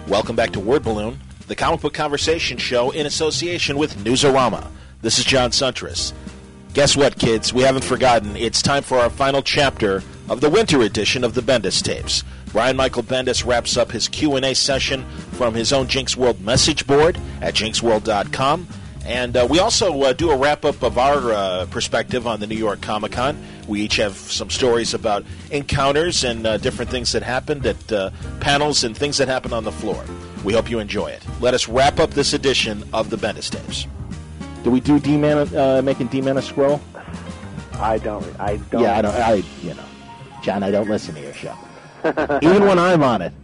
Welcome back to Word Balloon, the comic book conversation show in association with Newsarama. This is John Suntress. Guess what, kids? We haven't forgotten. It's time for our final chapter of the winter edition of the Bendis tapes. Brian Michael Bendis wraps up his Q&A session from his own Jinx World message board at jinxworld.com. And we also do a wrap-up of our perspective on the New York Comic Con. We each have some stories about encounters and different things that happened at panels and things that happened on the floor. We hope you enjoy it. Let us wrap up this edition of the Bendis tapes. Do we do making D-Man a scroll? I don't. Yeah, John, I don't listen to your show. Even when I'm on it.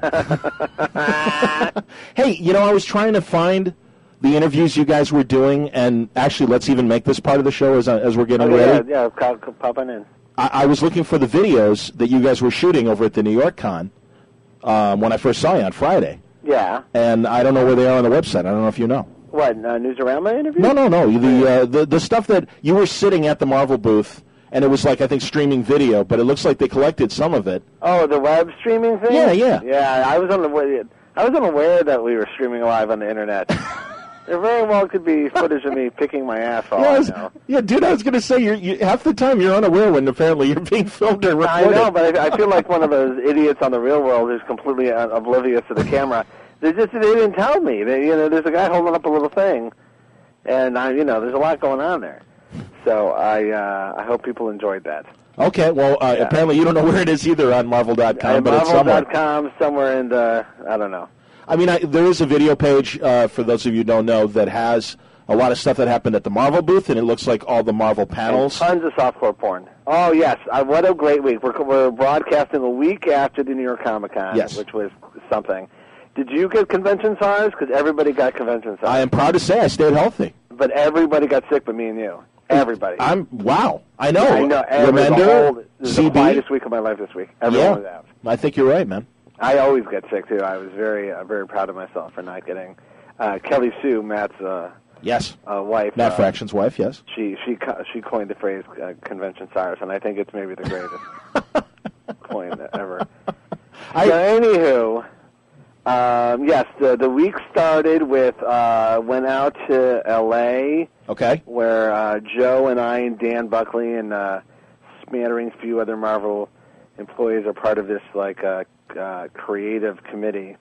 Hey, I was trying to find the interviews you guys were doing, and actually, let's even make this part of the show as we're getting ready. Yeah, popping in. I was looking for the videos that you guys were shooting over at the New York Con when I first saw you on Friday. Yeah. And I don't know where they are on the website. I don't know if you know. What, Newsarama interview? No. The stuff that you were sitting at the Marvel booth, and it was like, I think, streaming video, but it looks like they collected some of it. Oh, the web streaming thing? Yeah. Yeah, I was unaware that we were streaming live on the internet. There very well could be footage of me picking my ass off. Yeah, dude, I was going to say, you half the time you're unaware when apparently you're being filmed or recorded. I know, but I feel like one of those idiots on the real world who's completely oblivious to the camera. They didn't tell me. There's a guy holding up a little thing, and there's a lot going on there. So I hope people enjoyed that. Okay, well, apparently you don't know where it is either on Marvel.com, but it's somewhere. Marvel.com, somewhere in the, I don't know. I mean, there is a video page, for those of you who don't know, that has a lot of stuff that happened at the Marvel booth, and it looks like all the Marvel panels. And tons of softcore porn. Oh, yes. What a great week. We're broadcasting a week after the New York Comic Con, yes, which was something. Did you get convention SARS? Because everybody got convention SARS. I am proud to say I stayed healthy. But everybody got sick but me and you. Everybody. Wow. I know. I know. Remender, this is the quietest week of my life this week. Everyone was out. I think you're right, man. I always get sick, too. I was very very proud of myself for not getting... Kelly Sue, Matt's wife... Matt Fraction's wife, yes. She coined the phrase convention SARS, and I think it's maybe the greatest coin ever. Anywho... yes, the week started with, went out to L.A., okay, where Joe and I and Dan Buckley and smattering few other Marvel employees are part of this, creative committee.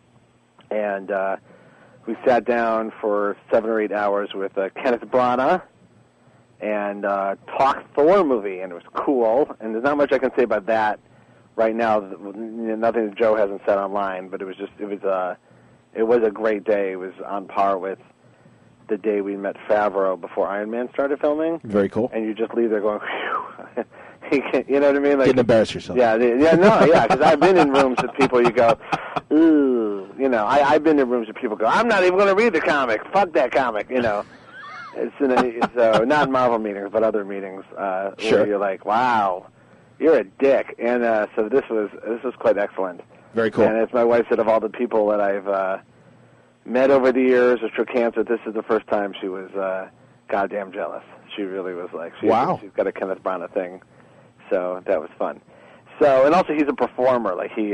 And we sat down for 7 or 8 hours with Kenneth Branagh and talked Thor movie, and it was cool. And there's not much I can say about that right now. Nothing that Joe hasn't said online, but it was a great day. It was on par with the day we met Favreau before Iron Man started filming. Very cool. And you just leave there going, phew. You know what I mean? Didn't embarrass yourself. Because I've been in rooms with people. You go, ooh, I've been in rooms with people. Go, I'm not even going to read the comic. Fuck that comic. It's not Marvel meetings, but other meetings. Sure. Where you're like, wow, you're a dick. And so this was quite excellent. Very cool. And as my wife said, of all the people that I've met over the years or shook hands with, this is the first time she was goddamn jealous. She really was like, wow. She's got a Kenneth Branagh thing. So that was fun. So, and also he's a performer. Like he's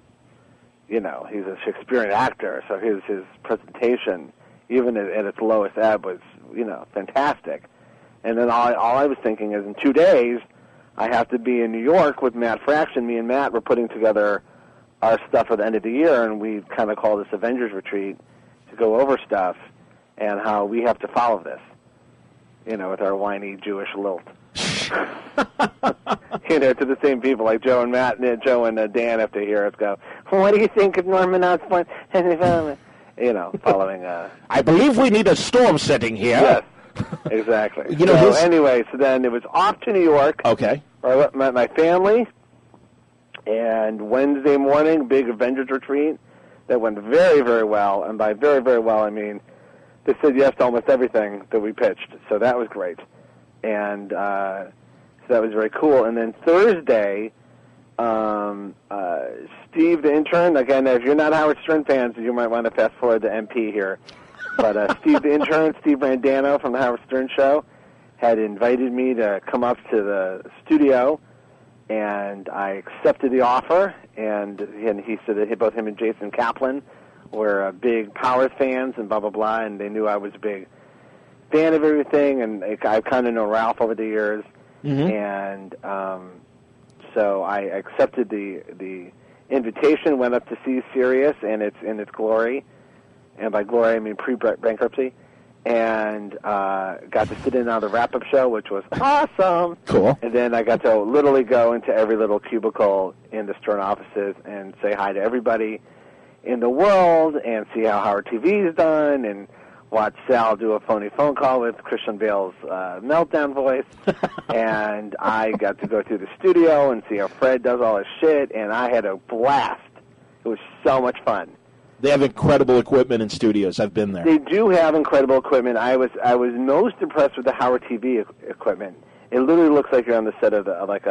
a Shakespearean actor. So his presentation, even at its lowest ebb, was, fantastic. And then all I was thinking is, in 2 days, I have to be in New York with Matt Fraction. Me and Matt were putting together our stuff for the end of the year, and we kind of call this Avengers Retreat to go over stuff and how we have to follow this, with our whiny Jewish lilt. To the same people like Joe and Matt, Joe and Dan have to hear us go, well, what do you think of Norman Osborn? Following... I believe we need a storm setting here. Yes, exactly. Anyway, so then it was off to New York. Okay. Where I met my family, and Wednesday morning, big Avengers retreat that went very, very well. And by very, very well, I mean they said yes to almost everything that we pitched. So that was great. And so that was very cool. And then Thursday, Steve, the intern, again, if you're not Howard Stern fans, you might want to fast forward the MP here. But Steve, the intern, Steve Randano from the Howard Stern Show, had invited me to come up to the studio, and I accepted the offer, and he said that both him and Jason Kaplan were big Powers fans and blah, blah, blah, and they knew I was a big fan of everything, and I've kind of known Ralph over the years, and so I accepted the invitation, went up to see Sirius in its glory, and by glory I mean pre-bankruptcy, and got to sit in on the wrap-up show, which was awesome. Cool. And then I got to literally go into every little cubicle in the Stern offices and say hi to everybody in the world and see how Howard TV is done and watch Sal do a phony phone call with Christian Bale's meltdown voice. And I got to go through the studio and see how Fred does all his shit, and I had a blast. It was so much fun. They have incredible equipment in studios. I've been there. They do have incredible equipment. I was most impressed with the Howard TV equipment. It literally looks like you're on the set of like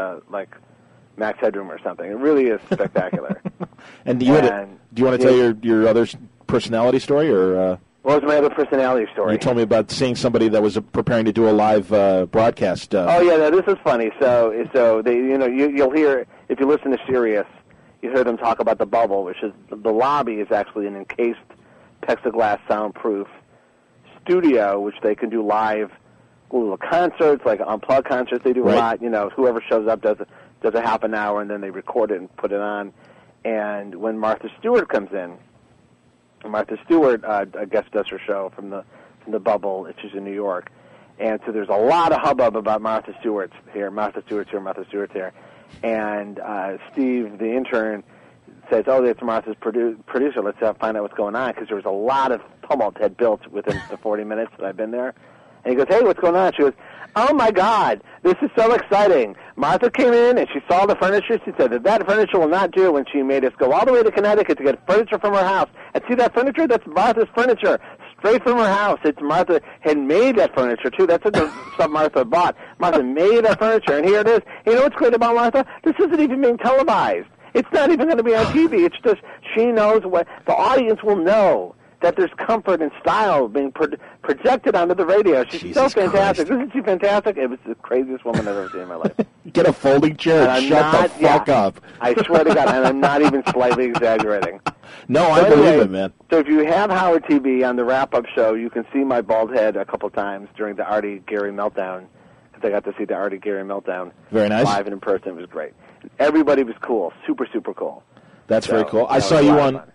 Max Headroom or something. It really is spectacular. And do you want to tell your other personality story, or what was my other personality story? You told me about seeing somebody that was preparing to do a live broadcast. Oh yeah, no, this is funny. So they, you'll hear if you listen to Sirius. You heard them talk about the bubble, which is the lobby is actually an encased plexiglass soundproof studio, which they can do live little concerts, like unplugged concerts. They do a lot. Whoever shows up does a half an hour, and then they record it and put it on. And when Martha Stewart comes in, Martha Stewart, I guess, does her show from the bubble. She's in New York, and so there's a lot of hubbub about Martha Stewart's here. Martha Stewart's here. And Steve, the intern, says, "Oh, that's Martha's producer. Let's find out what's going on," because there was a lot of tumult had built within the 40 minutes that I've been there. And he goes, "Hey, what's going on?" She goes, "Oh my God, this is so exciting! Martha came in and she saw the furniture. She said that furniture will not do, and she made us go all the way to Connecticut to get furniture from her house. And see that furniture? That's Martha's furniture." Straight from her house. It's Martha had made that furniture, too. That's the stuff Martha bought. Martha made that furniture, and here it is. You know what's great about Martha? This isn't even being televised. It's not even going to be on TV. It's just she knows what the audience will know, that there's comfort and style being projected onto the radio. She's so fantastic. Isn't she fantastic? It was the craziest woman I've ever seen in my life. Get a folding chair and shut the fuck up. I swear to God, and I'm not even slightly exaggerating. No, I believe it, man. So if you have Howard TV on the wrap-up show, you can see my bald head a couple times during the Artie Gary meltdown, because I got to see the Artie Gary meltdown very nice live and in person. It was great. Everybody was cool, super, super cool. That's very cool. I saw you on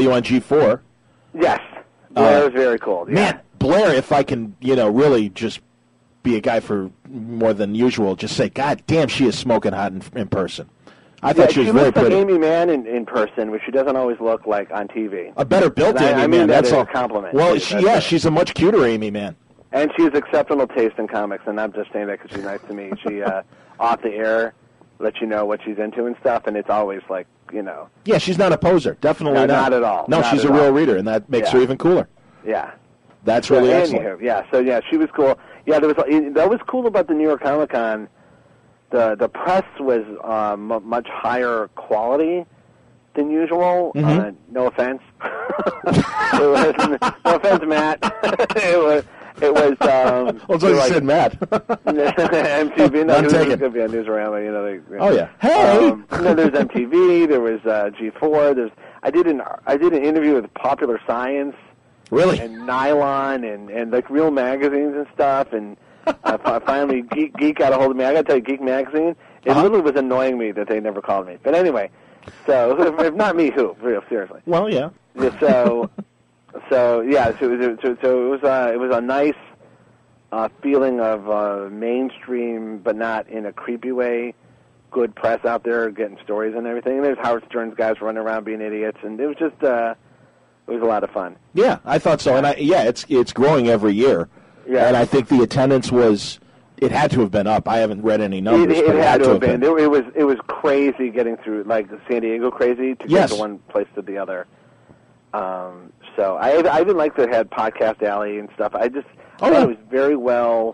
G4. Yes, Blair was very cool. Yeah. Man, Blair, if I can, really just be a guy for more than usual, just say, God damn, she is smoking hot in person. I thought she was very pretty. She looks like Amy Mann in person, which she doesn't always look like on TV. A better built Amy Mann. I mean that's a compliment. Well, she's a much cuter Amy Mann. And she has exceptional taste in comics, and I'm just saying that because she's nice to me. She, off the air, lets you know what she's into and stuff, and it's always like, Yeah, she's not a poser. Definitely not at all. No, she's a real reader, and that makes her even cooler. Yeah. That's really excellent. Anywho, she was cool. Yeah, that was cool about the New York Comic Con. The press was much higher quality than usual. Mm-hmm. No offense. No offense, Matt. It was. Well, it's like you said, Matt. MTV. No, it was going to be on Newsarama. Oh yeah. Hey. There's MTV. There was G4. I did an interview with Popular Science. Really? And Nylon and like real magazines and stuff. And finally, Geek got a hold of me. I got to tell you, Geek Magazine. It literally was annoying me that they never called me. But anyway, so if not me, who? Real seriously. Well, yeah. So it was a nice feeling of mainstream, but not in a creepy way. Good press out there getting stories and everything. And there's Howard Stern's guys running around being idiots, and it was just it was a lot of fun. Yeah, I thought so, and it's growing every year. Yeah, and I think the attendance it had to have been up. I haven't read any numbers, but it had to have been. It was crazy getting through, like San Diego crazy to get from one place to the other. So I even like that it had Podcast Alley and stuff. I thought it was very well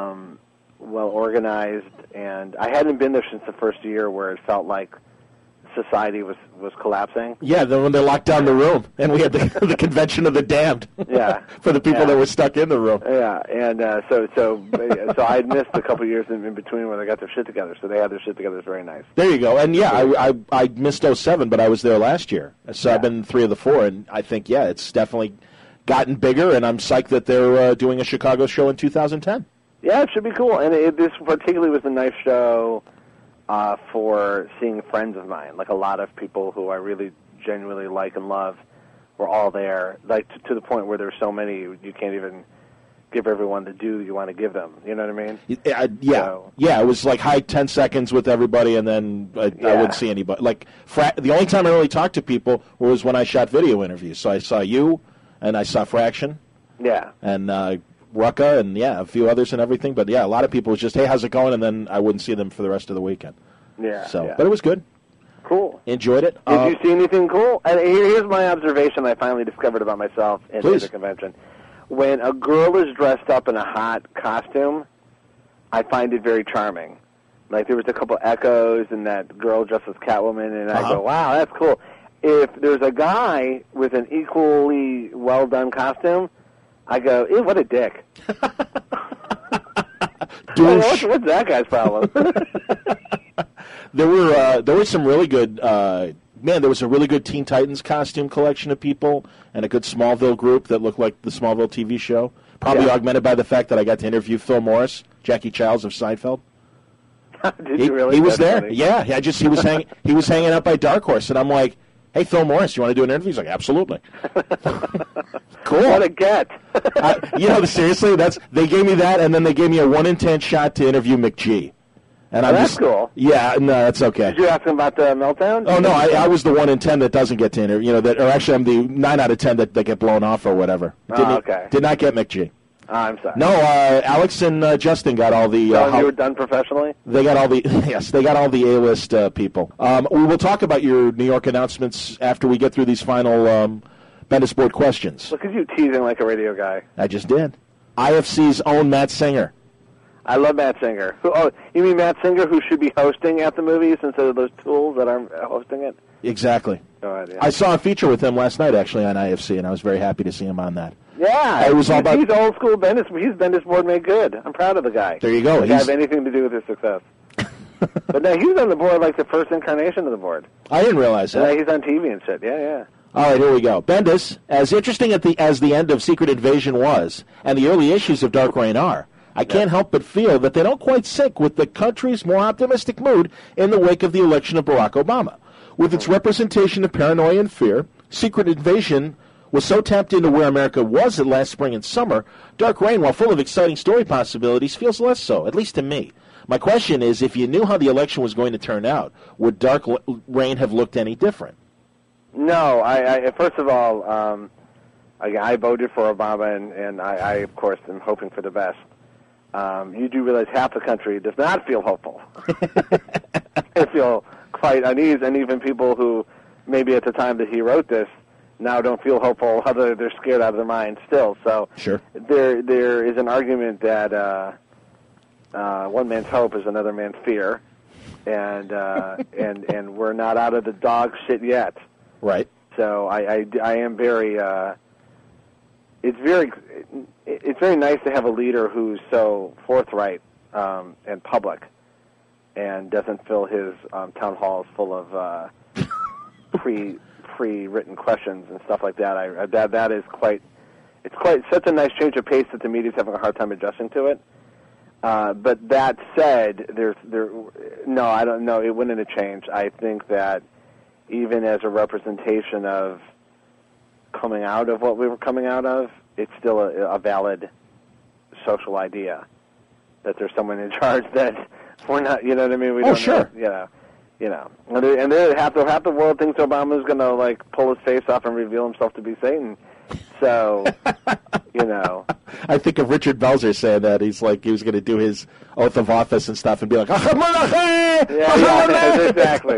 organized, and I hadn't been there since the first year where it felt like society was collapsing. Yeah, when they locked down the room, and we had the convention of the damned. Yeah, for the people that were stuck in the room. Yeah, and so I missed a couple years in between when they got their shit together. So they had their shit together. It's very nice. There you go. And I missed 07, but I was there last year. So I've been 3 of the 4, and I think it's definitely gotten bigger. And I'm psyched that they're doing a Chicago show in 2010. Yeah, it should be cool. And this particularly was a nice show for seeing friends of mine, like a lot of people who I really genuinely like and love were all there, like to the point where there's so many you can't even give everyone the due you want to give them. You know what I mean? Yeah. It was like 10 seconds with everybody, and then I wouldn't see anybody. Like the only time I really talked to people was when I shot video interviews. So I saw you, and I saw Fraction. Yeah. And Rucka, and a few others and everything. But a lot of people was just, hey, how's it going? And then I wouldn't see them for the rest of the weekend. Yeah. But it was good. Cool. Enjoyed it. Did you see anything cool? And here's my observation I finally discovered about myself in the convention. When a girl is dressed up in a hot costume, I find it very charming. Like there was a couple echoes and that girl dressed as Catwoman, and I go, wow, that's cool. If there's a guy with an equally well-done costume, I go, ew, what a dick. What's that guy's problem? There were some really good there was a really good Teen Titans costume collection of people and a good Smallville group that looked like the Smallville TV show. Probably augmented by the fact that I got to interview Phil Morris, Jackie Childs of Seinfeld. Did you really? He was there. Funny. Yeah, he was hanging out by Dark Horse, and I'm like, hey, Phil Morris, you want to do an interview? He's like, absolutely. Cool. What a get. Seriously, they gave me that, and then they gave me a 1 in 10 shot to interview McG. And that's cool. Yeah, no, that's okay. Did you ask him about the meltdown? Oh, no, I was the 1 in 10 that doesn't get to interview. Or actually, I'm the 9 out of 10 that get blown off or whatever. Okay. Did not get McG. I'm sorry. No, Alex and Justin got all the. You were done professionally? They got all the they got all the A-list people. We will talk about your New York announcements after we get through these final Bendis Board questions. Look at you teasing like a radio guy. I just did. IFC's own Matt Singer. I love Matt Singer. You mean Matt Singer, who should be hosting at the movies instead of those tools that are hosting it? Exactly. Go ahead, yeah. I saw a feature with him last night, actually, on IFC, and I was very happy to see him on that. Yeah, it was all about. He's old school Bendis. He's Bendis Board made good. I'm proud of the guy. There you go. Does have anything to do with his success? But no, he was on the board like the first incarnation of the board. I didn't realize that. Yeah, he's on TV and shit. Yeah. All right, here we go. Bendis, as interesting as the end of Secret Invasion was, and the early issues of Dark Reign are, I can't help but feel that they don't quite sync with the country's more optimistic mood in the wake of the election of Barack Obama. With its representation of paranoia and fear, Secret Invasion was so tapped into where America was at last spring and summer, Dark Reign, while full of exciting story possibilities, feels less so, at least to me. My question is, if you knew how the election was going to turn out, would Dark Reign have looked any different? No. I first of all, I voted for Obama, and I, of course, am hoping for the best. You do realize half the country does not feel hopeful. They feel quite uneasy, and even people who maybe at the time that he wrote this now don't feel hopeful, other they're scared out of their minds still. So sure. There is an argument that one man's hope is another man's fear, and we're not out of the dog shit yet. Right. So I am very. It's very nice to have a leader who's so forthright and public, and doesn't fill his town halls full of pre-written questions and stuff like that. That is quite such a nice change of pace that the media's having a hard time adjusting to it. But that said, I don't know. It wouldn't have changed. I think that even as a representation of coming out of what we were coming out of, it's still a valid social idea that there's someone in charge that we're not. You know what I mean? We don't sure. Know, and half the world thinks Obama's going to pull his face off and reveal himself to be Satan. So, I think of Richard Belzer saying that he was going to do his oath of office and stuff and be like, yeah, exactly.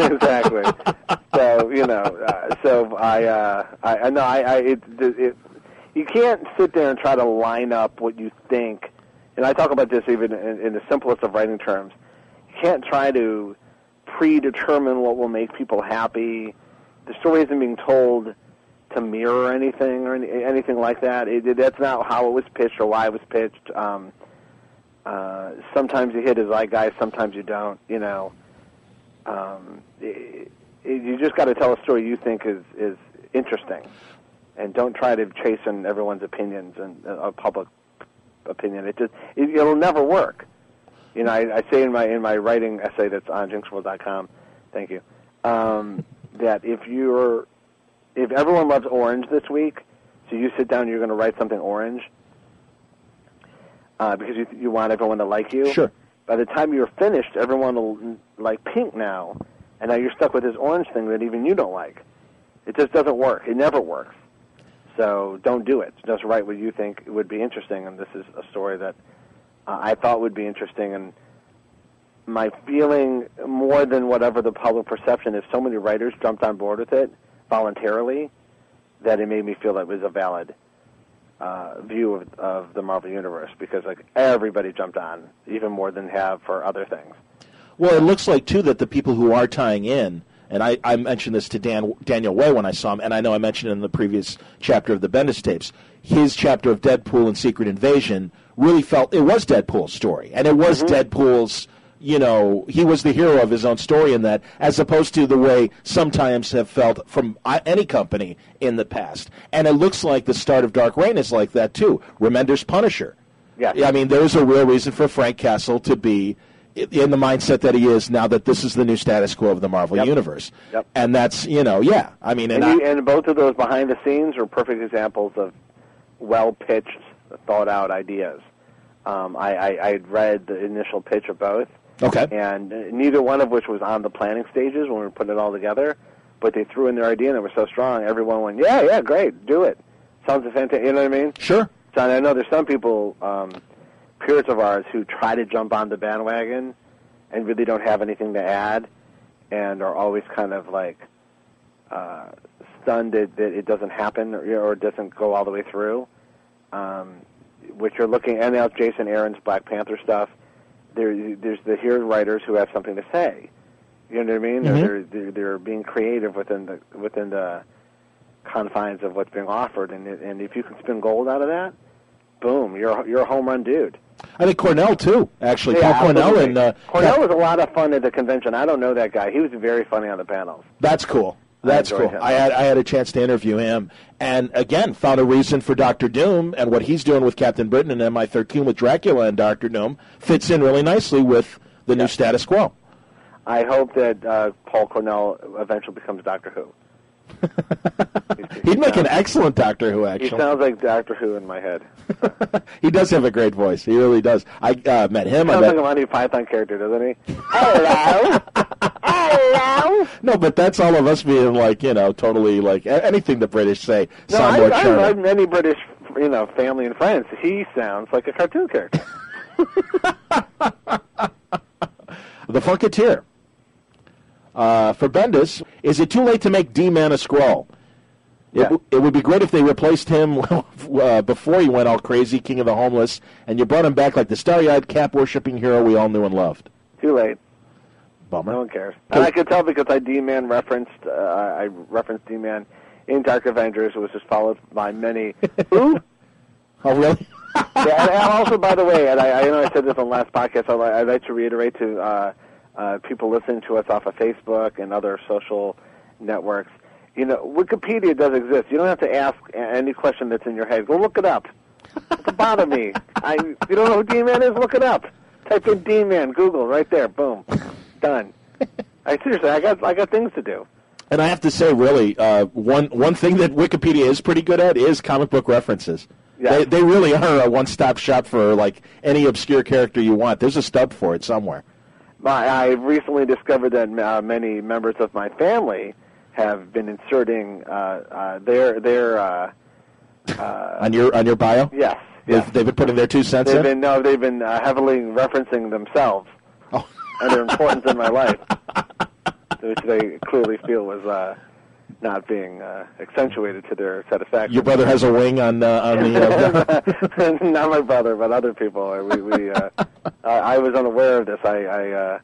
So, you can't sit there and try to line up what you think, and I talk about this even in the simplest of writing terms. You can't try to predetermine what will make people happy. The story isn't being told to mirror anything or anything like that. That's not how it was pitched or why it was pitched. Sometimes you hit a zeitgeist, sometimes you don't. You know, you just got to tell a story you think is interesting, and don't try to chase in everyone's opinions and public opinion. It'll never work. You know, I say in my writing essay that's on jinxworld.com, thank you, that if everyone loves orange this week, so you sit down and you're going to write something orange, because you want everyone to like you. Sure. By the time you're finished, everyone will like pink now, and now you're stuck with this orange thing that even you don't like. It just doesn't work. It never works. So don't do it. Just write what you think would be interesting, and this is a story that I thought would be interesting, and my feeling, more than whatever the public perception is, so many writers jumped on board with it voluntarily that it made me feel that it was a valid view of the Marvel Universe, because like everybody jumped on, even more than have for other things. Well, it looks like, too, that the people who are tying in, and I mentioned this to Daniel Way when I saw him, and I know I mentioned it in the previous chapter of the Bendis tapes, his chapter of Deadpool and Secret Invasion really felt it was Deadpool's story, and it was Deadpool's, you know, he was the hero of his own story in that, as opposed to the way sometimes have felt from any company in the past. And it looks like the start of Dark Reign is like that, too. Remender's Punisher. Yeah. I mean, there's a real reason for Frank Castle to be in the mindset that he is now that this is the new status quo of the Marvel Universe. Yep. And that's, you know, yeah. I mean, and both of those behind the scenes are perfect examples of well-pitched, thought-out ideas. I read the initial pitch of both. Okay. And neither one of which was on the planning stages when we were putting it all together, but they threw in their idea and it was so strong, everyone went, yeah, great, do it. Sounds fantastic, you know what I mean? Sure. So I know there's some people, peers of ours, who try to jump on the bandwagon and really don't have anything to add and are always kind of like stunned that it doesn't happen or it doesn't go all the way through, which you're looking, and now Jason Aaron's Black Panther stuff. There's the hero writers who have something to say. You know what I mean? Mm-hmm. They're being creative within the confines of what's being offered, and if you can spin gold out of that, boom, you're a home run dude. I think Cornell too, actually. Yeah, Paul Cornell was a lot of fun at the convention. I don't know that guy. He was very funny on the panels. That's cool. That's cool. I had a chance to interview him, and again found a reason for Dr. Doom and what he's doing with Captain Britain and MI-13 with Dracula and Dr. Doom fits in really nicely with the new status quo. I hope that Paul Cornell eventually becomes Doctor Who. He'd make an excellent Doctor Who, actually. He sounds like Doctor Who in my head. He does have a great voice. He really does. I met him. He sounds like a Monty Python character, doesn't he? Hello? Hello? No, but that's all of us being like, you know, totally like anything the British say. No, I've met many British, you know, family and friends. He sounds like a cartoon character. The Funketeer. For Bendis, is it too late to make D-Man a Skrull? It would be great if they replaced him before he went all crazy, King of the Homeless, and you brought him back like the starry-eyed, cap-worshipping hero we all knew and loved. Too late. Bummer. No one cares. And I could tell because I referenced D-Man in Dark Avengers. It was just followed by many, who? Oh, really? Yeah, and also, by the way, and I know I said this on the last podcast, I'd like to reiterate to people listening to us off of Facebook and other social networks, you know, Wikipedia does exist. You don't have to ask any question that's in your head. Go look it up. Don't bother me. If you don't know who D-Man is, look it up. Type in D-Man, Google, right there, boom, done. Seriously, I got things to do. And I have to say, really, one thing that Wikipedia is pretty good at is comic book references. Yeah. They really are a one-stop shop for like any obscure character you want. There's a stub for it somewhere. I've recently discovered that many members of my family have been inserting their on your bio. Yes, they've been putting their 2 cents in. They've been heavily referencing themselves and their importance in my life, which they clearly feel was not being accentuated to their satisfaction. Your brother has a wing on the. Not my brother, but other people. I was unaware of this. I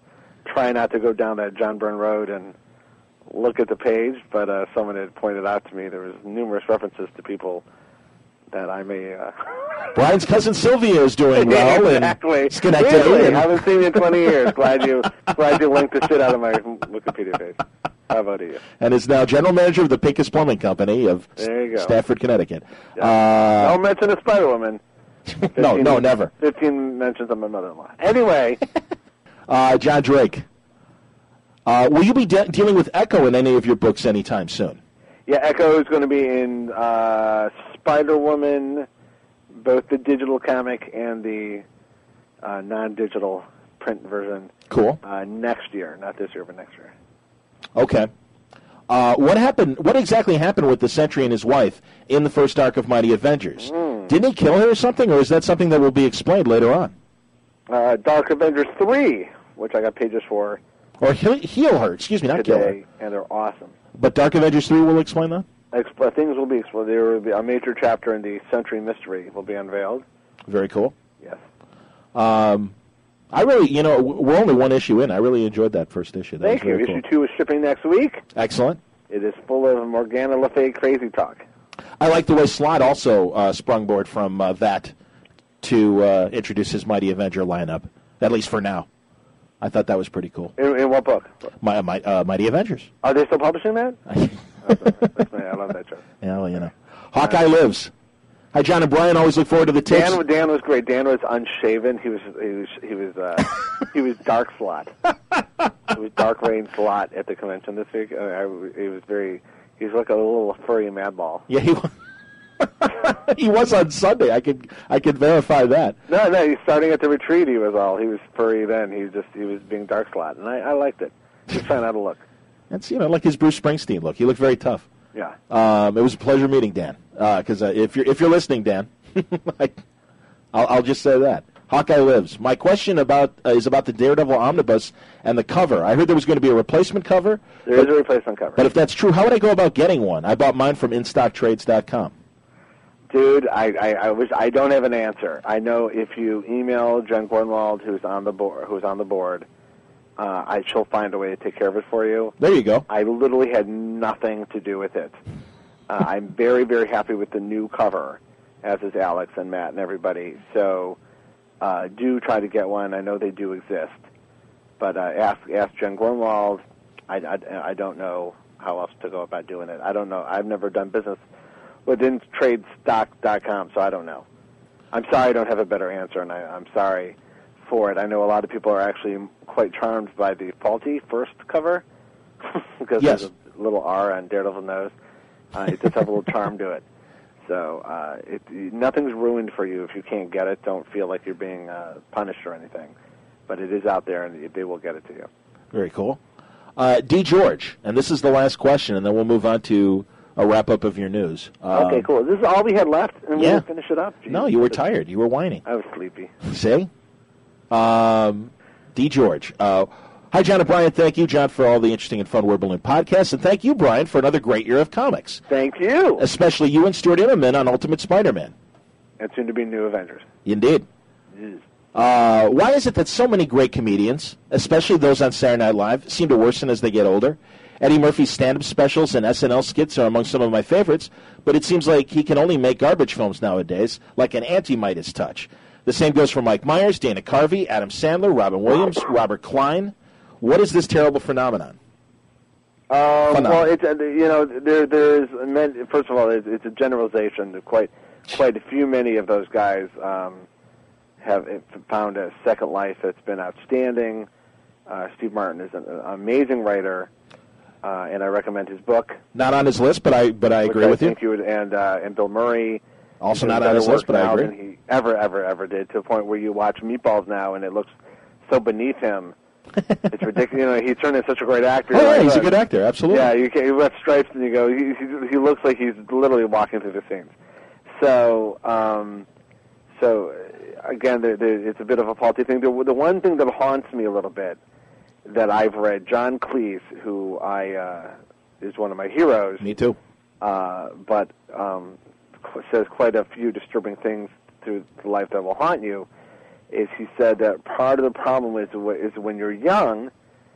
try not to go down that John Byrne road and look at the page, but someone had pointed out to me there was numerous references to people that I may... Brian's cousin Sylvia is doing well. Exactly. In Schenectady. Really? Haven't seen you in 20 years. Glad you linked the shit out of my Wikipedia page. How about you? And is now general manager of the Pincus Plumbing Company of Stafford, Connecticcut. Yeah. Don't mention the Spider-Woman. No, never. 15 mentions of my mother-in-law. Anyway. John Drake. Will you be dealing with Echo in any of your books anytime soon? Yeah, Echo is going to be in Spider-Woman, both the digital comic and the non-digital print version. Cool. Next year. Not this year, but next year. Okay. What happened? What exactly happened with the Sentry and his wife in the first arc of Mighty Avengers? Didn't he kill her or something, or is that something that will be explained later on? Dark Avengers 3, which I got pages for. Or heal her. Excuse me, not today, kill her. And they're awesome. But Dark Avengers 3 will explain that? Things will be explained. There will be a major chapter in the Sentry mystery will be unveiled. Very cool. Yes. I really, we're only one issue in. I really enjoyed that first issue. Thank you. Issue 2 is shipping next week. Excellent. It is full of Morgana Le Fay crazy talk. I like the way Slott also sprung board from that to introduce his Mighty Avenger lineup, at least for now. I thought that was pretty cool. In what book? Mighty Avengers. Are they still publishing that? I love that show. Yeah, well, Hawkeye lives. Hi, John and Brian. Always look forward to the tapes. Dan was great. Dan was unshaven. He was Dark Slott. He was Dark Reign Slott at the convention this week. He's like a little furry madball. Yeah, he was. He was on Sunday. I could verify that. No. He's starting at the retreat. He was furry then. He was being Dark Slott, and I liked it. Just trying out a look. That's like his Bruce Springsteen look. He looked very tough. Yeah. It was a pleasure meeting Dan. Because if you're listening, Dan, I'll just say that Hawkeye lives. My question is about the Daredevil omnibus and the cover. I heard there was going to be a replacement cover. There is a replacement cover. But if that's true, how would I go about getting one? I bought mine from InStockTrades.com. Dude, I don't have an answer. I know if you email Jen Gornwald, who's on the board, she'll find a way to take care of it for you. There you go. I literally had nothing to do with it. I'm very, very happy with the new cover, as is Alex and Matt and everybody. So do try to get one. I know they do exist. But ask Jen Gornwald. I don't know how else to go about doing it. I don't know. I've never done business within TradeStock.com, so I don't know. I'm sorry I don't have a better answer, and I'm sorry for it. I know a lot of people are actually quite charmed by the faulty first cover because there's a little R on Daredevil nose. It does have a little charm to it. So nothing's ruined for you if you can't get it. Don't feel like you're being punished or anything. But it is out there, and they will get it to you. Very cool. D. George, and this is the last question, and then we'll move on to a wrap-up of your news. Okay, cool. This is all we had left, and we'll finish it up. Jeez. No, you were tired. You were whining. I was sleepy. See? D. George. Hi, John and Brian. Thank you, John, for all the interesting and fun Word Balloon podcasts, and thank you, Brian, for another great year of comics. Thank you. Especially you and Stuart Immonen on Ultimate Spider-Man. And soon to be New Avengers. Indeed. Yes. Why is it that so many great comedians, especially those on Saturday Night Live, seem to worsen as they get older? Eddie Murphy's stand-up specials and SNL skits are among some of my favorites, but it seems like he can only make garbage films nowadays, like an anti-Midas touch. The same goes for Mike Myers, Dana Carvey, Adam Sandler, Robin Williams, Robert Klein. What is this terrible phenomenon? Well, it's there is first of all, it's a generalization. Quite many of those guys have found a second life that's been outstanding. Steve Martin is an amazing writer, and I recommend his book. Not on his list, but I agree with you. Thank you. And Bill Murray. Also not on his list, but I agree. Than he ever did, to a point where you watch Meatballs now and it looks so beneath him. It's ridiculous. He turned into such a great actor. Oh, yeah, he's a good actor, absolutely. Yeah, you wear stripes and you go, he looks like he's literally walking through the scenes. So again, it's a bit of a faulty thing. The one thing that haunts me a little bit that I've read, John Cleese, who is one of my heroes. Me too. But says quite a few disturbing things through life that will haunt you. Is he said that part of the problem is when you're young,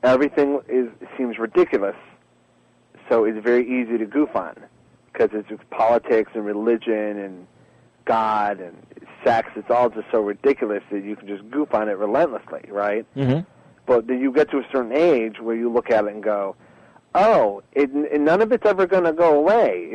everything seems ridiculous, so it's very easy to goof on, because it's politics and religion and God and sex. It's all just so ridiculous that you can just goof on it relentlessly, right? Mm-hmm. But then you get to a certain age where you look at it and go, "Oh, none of it's ever going to go away.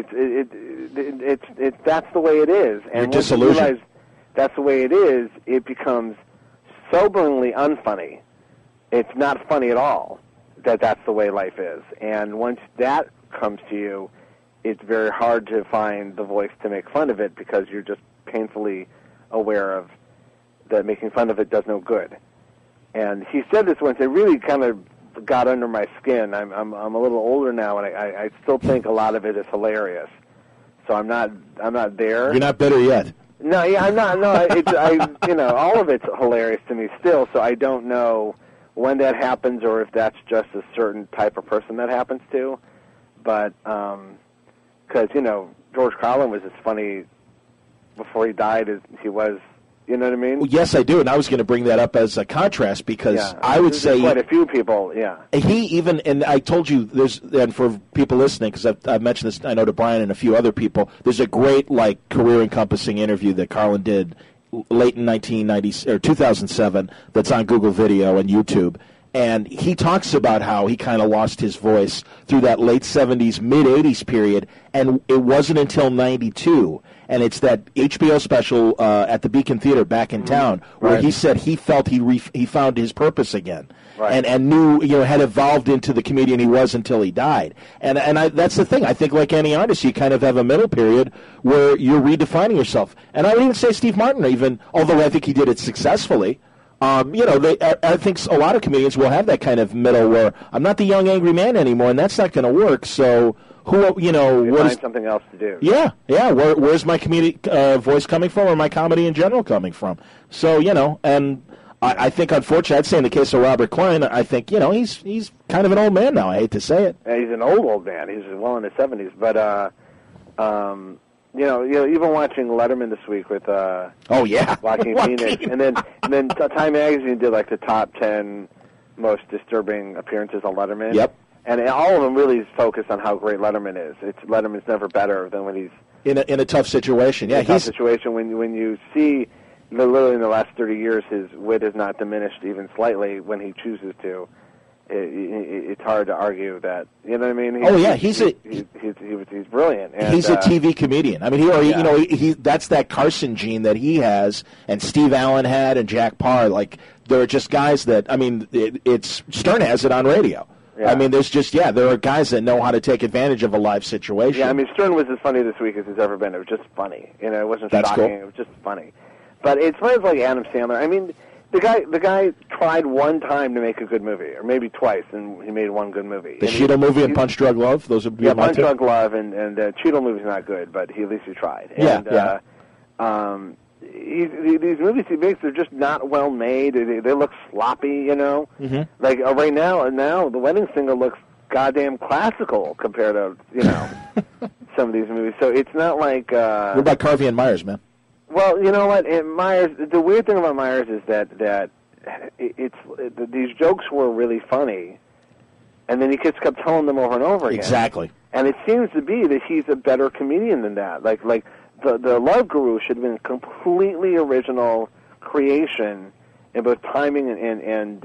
It's that's the way it is." And You're once you disillusioned. realize that's the way it is, it becomes soberingly unfunny. It's not funny at all that's the way life is. And once that comes to you, it's very hard to find the voice to make fun of it, because you're just painfully aware of that making fun of it does no good. And he said this once. It really kind of got under my skin. I'm a little older now, and I still think a lot of it is hilarious. So I'm not there. You're not bitter yet. No, yeah, I'm not. No, all of it's hilarious to me still. So I don't know when that happens, or if that's just a certain type of person that happens to. But because George Carlin was as funny before he died as he was. You know what I mean? Well, yes, I do, and I was going to bring that up as a contrast, because I would say quite a few people. Yeah, he even, and I told you, and for people listening, because I've mentioned this, I know, to Brian and a few other people, there's a great career encompassing interview that Carlin did late in 1990 or 2007 that's on Google Video and YouTube. And he talks about how he kind of lost his voice through that late 70s, mid-80s period, and it wasn't until 92. And it's that HBO special at the Beacon Theater back in town where he said he felt he found his purpose again. Right. And knew, had evolved into the comedian he was until he died. And that's the thing. I think like any artist, you kind of have a middle period where you're redefining yourself. And I would even say Steve Martin, even, although I think he did it successfully, I think a lot of comedians will have that kind of middle where I'm not the young angry man anymore, and that's not going to work. So find something else to do. Yeah. Where's my comedic voice coming from, or my comedy in general coming from? So and I think, unfortunately, I'd say in the case of Robert Klein, I think he's kind of an old man now. I hate to say it. Yeah, he's an old man. He's well in his 70s, but even watching Letterman this week with Joaquin Phoenix, and then Time Magazine did the top 10 most disturbing appearances on Letterman. Yep. And all of them really focus on how great Letterman is. Letterman's never better than when he's in a tough situation. Yeah, in a tough situation when you see literally in the last 30 years his wit has not diminished even slightly when he chooses to. It's hard to argue that. You know what I mean? He's brilliant. And, he's a TV comedian. I mean, he that's that Carson gene that he has, and Steve Allen had, and Jack Parr. There are just guys that, it's Stern has it on radio. Yeah. I mean, there's just, there are guys that know how to take advantage of a live situation. Yeah, Stern was as funny this week as he's ever been. It was just funny. It wasn't That's shocking. Cool. It was just funny. But it's funny like Adam Sandler. The guy tried one time to make a good movie, or maybe twice, and he made one good movie. The Cheeto movie and Punch Drunk Love? Those would be Punch Drunk Love, and Cheeto movie's not good, but at least he tried. These movies he makes are just not well made. They look sloppy, Mm-hmm. Right now, The Wedding Singer looks goddamn classical compared to some of these movies. So it's not like. What about Carvey and Myers, man? Well, you know what, Myers. The weird thing about Myers is that these jokes were really funny, and then he just kept telling them over and over again. Exactly. And it seems to be that he's a better comedian than that. The Love Guru should have been a completely original creation in both timing and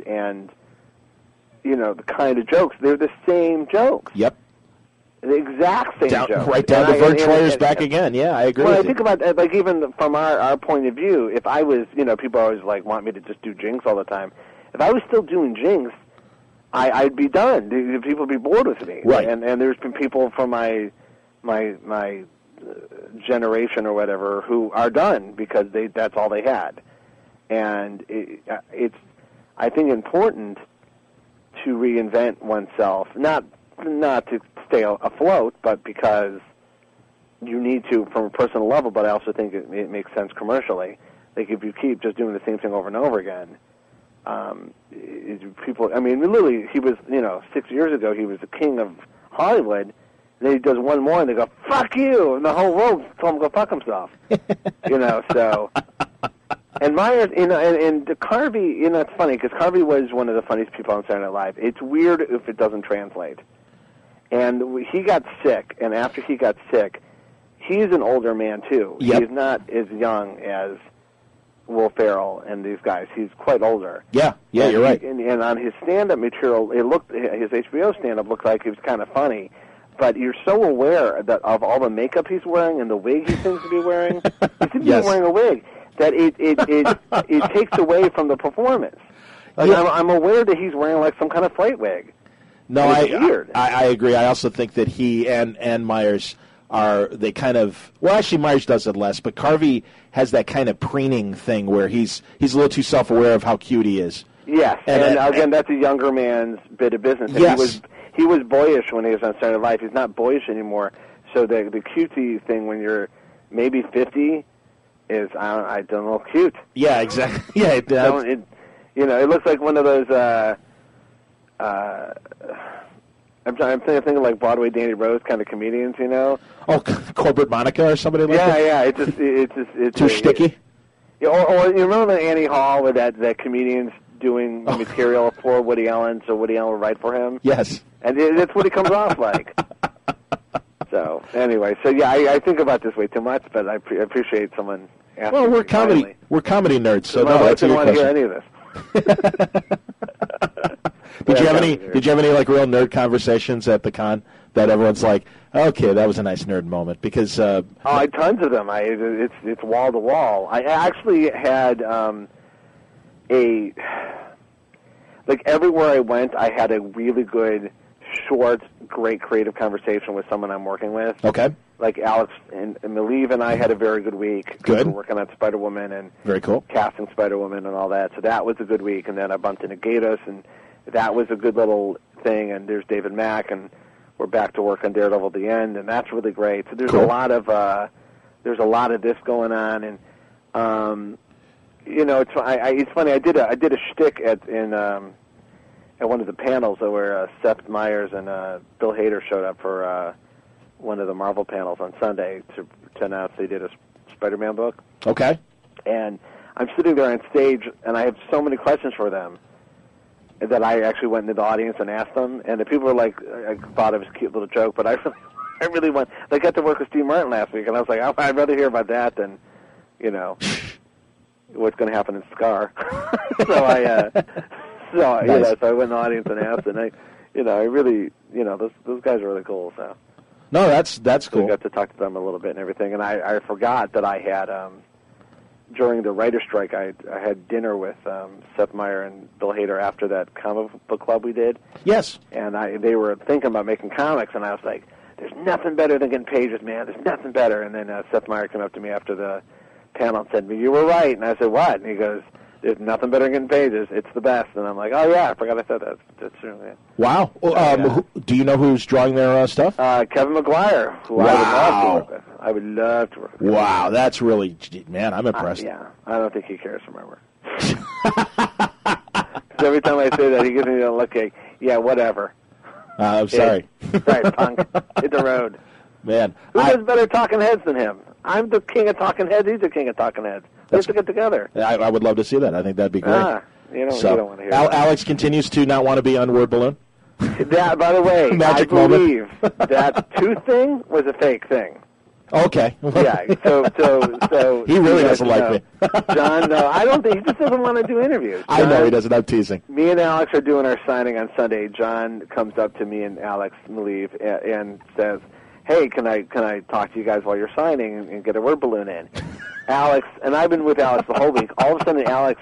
the kind of jokes. They're the same jokes. Yep. The exact same jokes. Right down to Vern Troyer's back again. Yeah, I agree. Well, with I think about that, even from our point of view, if I was, people always want me to just do jinx all the time. If I was still doing jinx, I'd be done. People would be bored with me. Right. And there's been people from my generation or whatever who are done because that's all they had. And it's, I think, important to reinvent oneself, not to stay afloat, but because you need to from a personal level, but I also think it makes sense commercially. If you keep just doing the same thing over and over again, people, literally, he was, 6 years ago, he was the king of Hollywood, and then he does one more, and they go, fuck you, and the whole world told him to go fuck himself. So And Myers, and Carvey, it's funny because Carvey was one of the funniest people on Saturday Night Live. It's weird if it doesn't translate. And he got sick, and after he got sick, he's an older man too. Yep. He's not as young as Will Ferrell and these guys. He's quite older. Yeah, you're right. And on his stand-up material, his HBO stand-up looked like it was kind of funny. But you're so aware that of all the makeup he's wearing and the wig he seems to be wearing. He seems to be wearing a wig. That it takes away from the performance. Like, I'm aware that he's wearing like some kind of fright wig. No, I agree. I also think that he and Myers they kind of, well, actually Myers does it less, but Carvey has that kind of preening thing where he's a little too self-aware of how cute he is. Yes, and again, that's a younger man's bit of business. And yes. He was boyish when he was on Saturday Night Live. He's not boyish anymore. So the cutesy thing when you're maybe 50 is I don't know, cute. Yeah, exactly. Yeah, it looks like one of those. I'm thinking like Broadway Danny Rose kind of comedians, Oh, Corbett Monica or somebody like that. Yeah. It's too sticky. Or you remember Annie Hall with that comedians doing material for Woody Allen, so Woody Allen would write for him. Yes, and that's what he comes off like. So anyway, I think about this way too much, but I appreciate someone asking. Well, we're comedy nerds, so no, that's a good question. I didn't want to hear any of this. Did you have any like real nerd conversations at the con that everyone's like, okay, that was a nice nerd moment? Because I had tons of them. It's wall to wall. I actually had everywhere I went, I had a really good, short, great creative conversation with someone I'm working with. Okay. Like Alex and Maleev and I had a very good week. Good. We were working on Spider-Woman and very cool. Casting Spider-Woman and all that. So that was a good week. And then I bumped into Gatiss, and that was a good little thing. And there's David Mack, and we're back to work on Daredevil at the end, and that's really great. So there's cool. a lot of this going on, and it's funny. I did a shtick at one of the panels where Seth Meyers and Bill Hader showed up for one of the Marvel panels on Sunday to announce they did a Spider-Man book. Okay. And I'm sitting there on stage, and I have so many questions for them that I actually went into the audience and asked them. And the people were like, I thought it was a cute little joke, but I really want. They got to work with Steve Martin last week, and I was like, I'd rather hear about that than, what's going to happen in Scar. So I went in the audience and asked, and I really, those guys are really cool. So no, that's cool. So I got to talk to them a little bit and everything, and I forgot that I had during the writer's strike, I had dinner with Seth Meyer and Bill Hader after that comic book club we did. Yes, and they were thinking about making comics, and I was like, "There's nothing better than getting pages, man. There's nothing better." And then Seth Meyer came up to me after the panel and said, "You were right." And I said, "What?" And he goes, "There's nothing better than getting pages. It's the best." And I'm like, "Oh yeah, I forgot I said that." That's true. Yeah. Wow. Well, do you know who's drawing their stuff? Kevin McGuire, who wow. I would love to work with. Wow, that's really, man, I'm impressed. Yeah, I don't think he cares for my work. Every time I say that, he gives me a look like, yeah, whatever. I'm sorry. Right, punk. Hit the road. Man. Who does better talking heads than him? I'm the king of talking heads. He's the king of talking heads. Let's get together. I would love to see that. I think that'd be great. You don't want to hear that. Alex continues to not want to be on Word Balloon? That, by the way, I believe that tooth thing was a fake thing. Okay. Yeah. So he really doesn't like me. John, no, I don't think he just doesn't want to do interviews. I know he doesn't. I'm teasing. Me and Alex are doing our signing on Sunday. John comes up to me and Alex Maleev and says, "Hey, can I talk to you guys while you're signing and get a word balloon in?" Alex, and I've been with Alex the whole week. All of a sudden, Alex,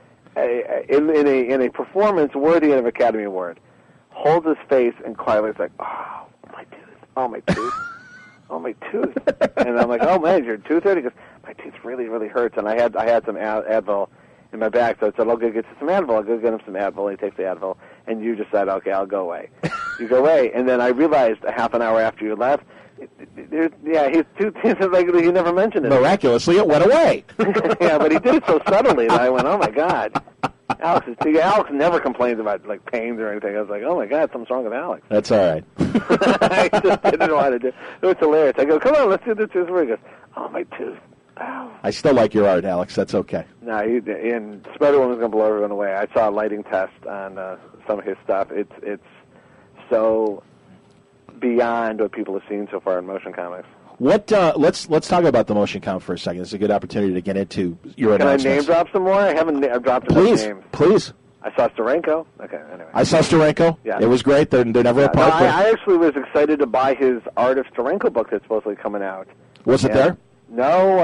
in a performance worthy of an Academy Award, holds his face and quietly is like, "Oh, my tooth! Oh, my tooth! Oh, my tooth!" And I'm like, "Oh man, your tooth hurt?" He goes, "My tooth really, really hurts." And I had some Advil in my bag, so I said, "I'll go get some Advil." I'll go get him some Advil. And he takes the Advil, and you just said, "Okay, I'll go away." You go away, and then I realized a half an hour after you left, his tooth, like he never mentioned it. Miraculously, it went away. Yeah, but he did it so subtly that I went, "Oh my God." Alex never complains about like pains or anything. I was like, "Oh my God, something's wrong with Alex." That's all right. I just didn't want to do it. It was hilarious. I go, "Come on, let's do the tooth." He goes, "Oh, my tooth." I still like your art, Alex. That's okay. No, and Spider-Woman's going to blow everyone away. I saw a lighting test on some of his stuff. It's so beyond what people have seen so far in motion comics. What? Let's talk about the motion comic for a second. It's a good opportunity to get into your Can I announcements. name drop some more? I haven't. I've dropped enough names. Please. I saw Steranko. Okay, anyway. I saw Steranko. Yeah. It was great. They're never apart. No, I actually was excited to buy his Art of Steranko book that's supposedly coming out. Was it there? No,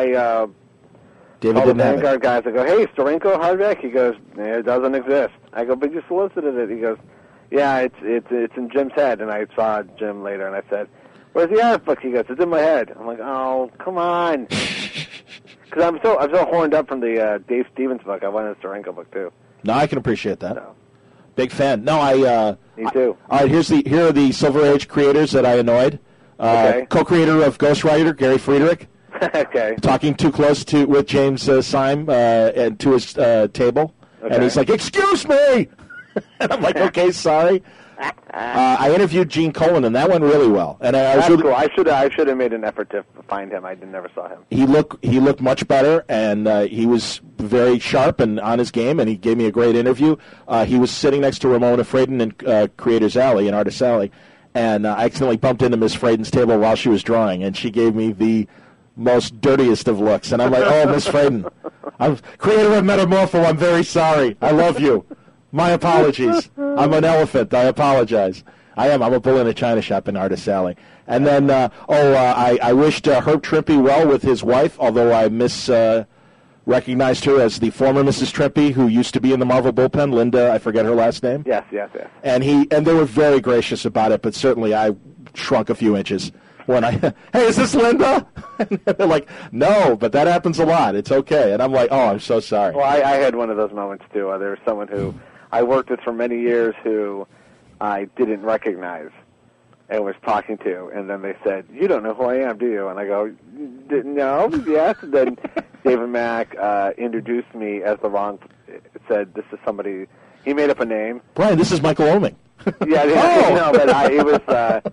David all the didn't have Vanguard it. guys, I go, hey, Steranko hardback? He goes, it doesn't exist. I go, but you solicited it. He goes, yeah, it's in Jim's head. And I saw Jim later, and I said, where's the art book? He goes, it's in my head. I'm like, oh, come on. Because I'm so horned up from the Dave Stevens book. I wanted a Steranko book, too. No, I can appreciate that. So. Big fan. No, Me too. All right, here are the Silver Age creators that I annoyed. Okay. Co-creator of Ghost Rider, Gary Friedrich. Okay. Talking too close with James Syme and to his table. Okay. And he's like, excuse me! And I'm like, okay, sorry. I interviewed Gene Colan, and that went really well. And I was That's really, cool. I should have made an effort to find him. I never saw him. He looked much better, and he was very sharp and on his game, and he gave me a great interview. He was sitting next to Ramona Fradon in Creators Alley, in Artist Alley, and I accidentally bumped into Miss Fradon's table while she was drawing, and she gave me the most dirtiest of looks. And I'm like, oh, Miss Fradon, I'm creator of Metamorpho. I'm very sorry. I love you. My apologies. I'm an elephant. I apologize. I am. I'm a bull in a china shop in Artist Alley. And then, I wished Herb Trimpe well with his wife, although I recognized her as the former Mrs. Trimpe, who used to be in the Marvel bullpen, Linda, I forget her last name. Yes. And they were very gracious about it, but certainly I shrunk a few inches when hey, is this Linda? And they're like, no, but that happens a lot. It's okay. And I'm like, oh, I'm so sorry. Well, I had one of those moments, too. There was someone who I worked with for many years who I didn't recognize and was talking to, and then they said, you don't know who I am, do you? And I go, no, yes. And then David Mack introduced me as the wrong, said this is somebody, he made up a name. Brian, this is Michael Oeming. Yeah, no, but it was,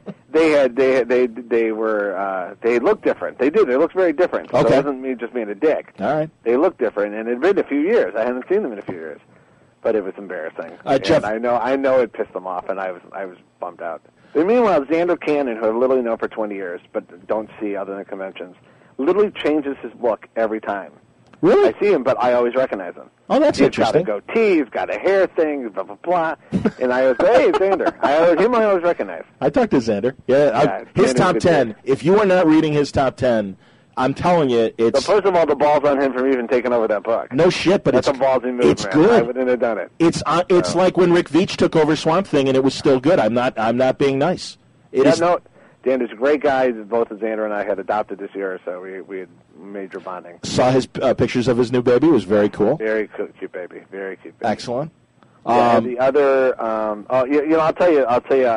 they looked different. They did. They looked very different. So Okay. it wasn't me just being a dick. All right. They looked different, and it had been a few years. I hadn't seen them in a few years. But it was embarrassing. Jeff, and I know it pissed them off, and I was bummed out. But meanwhile, Xander Cannon, who I've literally known for 20 years, but don't see other than conventions, literally changes his look every time. Really? I see him, but I always recognize him. Oh, that's interesting. He's got a goatee, he's got a hair thing, blah, blah, blah. And I always go, hey, Xander. I always recognize. I talked to Xander. Yeah, his Xander's top good 10. dude. If you are not reading his top 10, I'm telling you, it's... So first of all, the ball's on him from even taking over that book. No shit, but That's it's a ballsy move, it's man. good. I wouldn't have done it. It's like when Rick Veitch took over Swamp Thing, and it was still good. I'm not being nice. Xander's a great guy. Both Xander and I had adopted this year, so we had major bonding. Saw his pictures of his new baby. It was very cool. Very cute baby. Very cute baby. Excellent. Yeah, and the other, I'll tell you,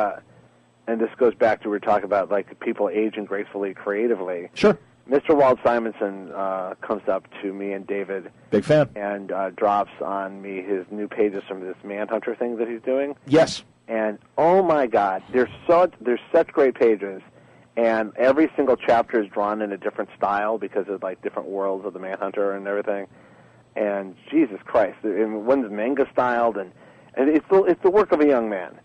and this goes back to we were talking about like people aging gracefully, creatively. Sure. Mr. Walt Simonson comes up to me and David. Big fan. And drops on me his new pages from this Manhunter thing that he's doing. Yes. And oh my God, there's such great pages, and every single chapter is drawn in a different style because of like different worlds of the Manhunter and everything. And Jesus Christ, and one's manga styled, and it's the work of a young man,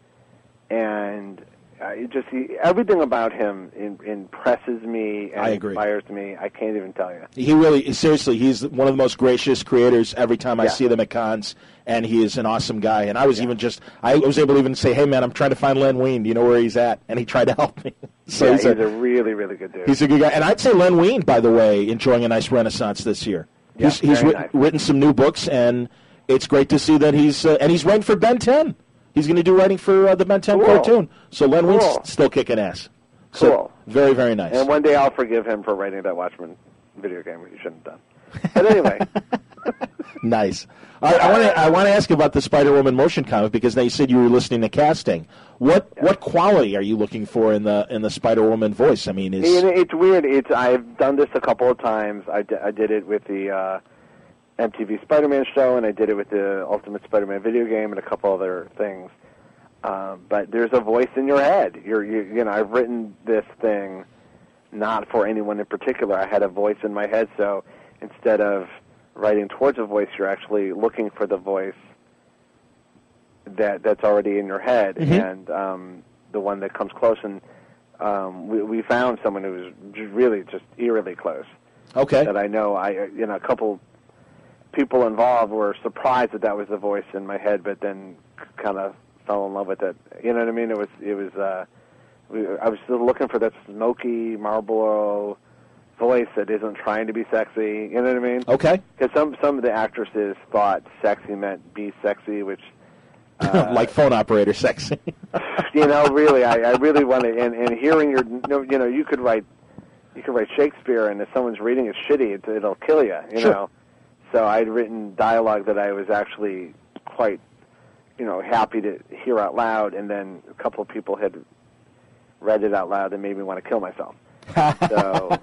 and everything about him impresses me and I agree. inspires me. I can't even tell you. He really, seriously, he's one of the most gracious creators every time I Yeah. see them at cons, and he is an awesome guy. And I was I was able to even say, hey, man, I'm trying to find Len Wein. Do you know where he's at? And he tried to help me. So He's a really, really good dude. He's a good guy. And I'd say Len Wein, by the way, enjoying a nice renaissance this year. Yeah, he's written some new books, and it's great to see that he's writing for Ben 10. He's going to do writing for the Ben 10 cartoon. So Len Wein's still kicking ass. So Cool. very, very nice. And one day I'll forgive him for writing that Watchmen video game he shouldn't have done. But anyway. Nice. I want to ask about the Spider-Woman motion comic because now you said you were listening to casting. What quality are you looking for in the Spider-Woman voice? I mean, it's weird. I've done this a couple of times. I did it with the MTV Spider-Man show, and I did it with the Ultimate Spider-Man video game, and a couple other things. But there's a voice in your head. I've written this thing not for anyone in particular. I had a voice in my head, so instead of writing towards a voice, you're actually looking for the voice that's already in your head, and the one that comes close. And we found someone who was really just eerily close. Okay. That I know. A couple people involved were surprised that was the voice in my head, but then kind of fell in love with it. You know what I mean? I was still looking for that smoky Marlboro voice that isn't trying to be sexy. You know what I mean? Okay. Because some of the actresses thought sexy meant be sexy, which like phone operator sexy. Really, I really want to. And hearing you could write Shakespeare, and if someone's reading it shitty, it'll kill you. You Sure. know. So I'd written dialogue that I was actually quite, happy to hear out loud, and then a couple of people had read it out loud and made me want to kill myself. So,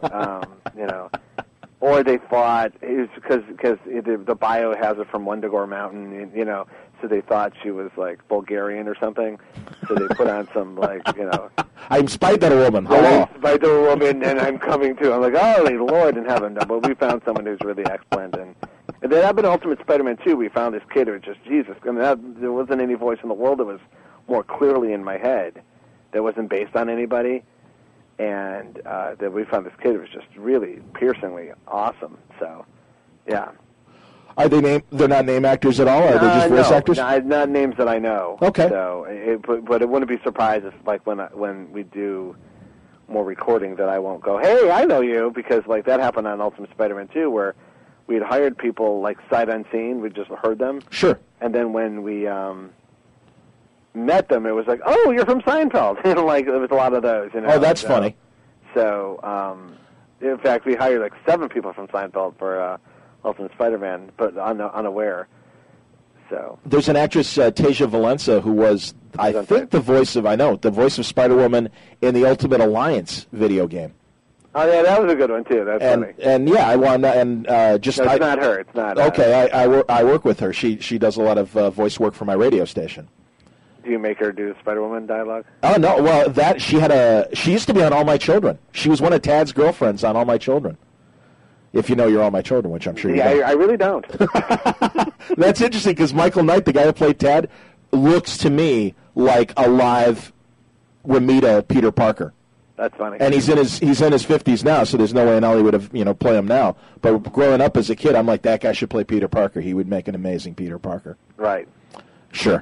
or they thought it was because the bio has it from Wundagore Mountain, so they thought she was like Bulgarian or something. So they put on some I'm Spider Woman. I'm Hello. Spider Woman, and I'm coming to. I'm like, holy Lord in heaven! But we found someone who's really excellent, and then up in Ultimate Spider-Man 2, we found this kid who was just Jesus. I mean, there wasn't any voice in the world that was more clearly in my head, that wasn't based on anybody. And that we found this kid who was just really piercingly awesome. So, yeah. Are they they're not name actors at all? Or are they just voice actors? No, not names that I know. Okay. So, but it wouldn't be surprised if, like, when we do more recording, that I won't go, hey, I know you, because like that happened on Ultimate Spider-Man 2, where we had hired people like sight unseen. We just heard them. Sure. And then when we met them, it was like, oh, you're from Seinfeld. Like, there was a lot of those. Oh, that's funny. So, in fact, we hired like 7 people from Seinfeld for Ultimate Spider-Man, but unaware. So there's an actress, Tasia Valenza, who was, I think, the voice of Spider-Woman in the Ultimate Alliance video game. Oh yeah, that was a good one too. That's funny. And yeah, I won. And just no, it's not her. It's not. Okay, I work with her. She does a lot of voice work for my radio station. Do you make her do Spider-Woman dialogue? Oh no, well she used to be on All My Children. She was one of Tad's girlfriends on All My Children. If you know You're All My Children, which I'm sure you don't. I really don't. That's interesting because Michael Knight, the guy who played Tad, looks to me like a live Ramita Peter Parker. That's funny. And he's in his 50s now, so there's no way in hell he would have play him now. But growing up as a kid, I'm like, that guy should play Peter Parker. He would make an amazing Peter Parker. Right. Sure.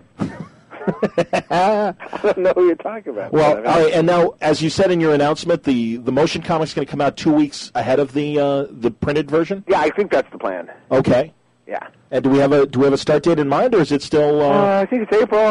I don't know who you're talking about. Well, all right, and now, as you said in your announcement, the motion comic's going to come out 2 weeks ahead of the printed version. Yeah, I think that's the plan. Okay. Yeah. And do we have a start date in mind, or is it still? I think it's April.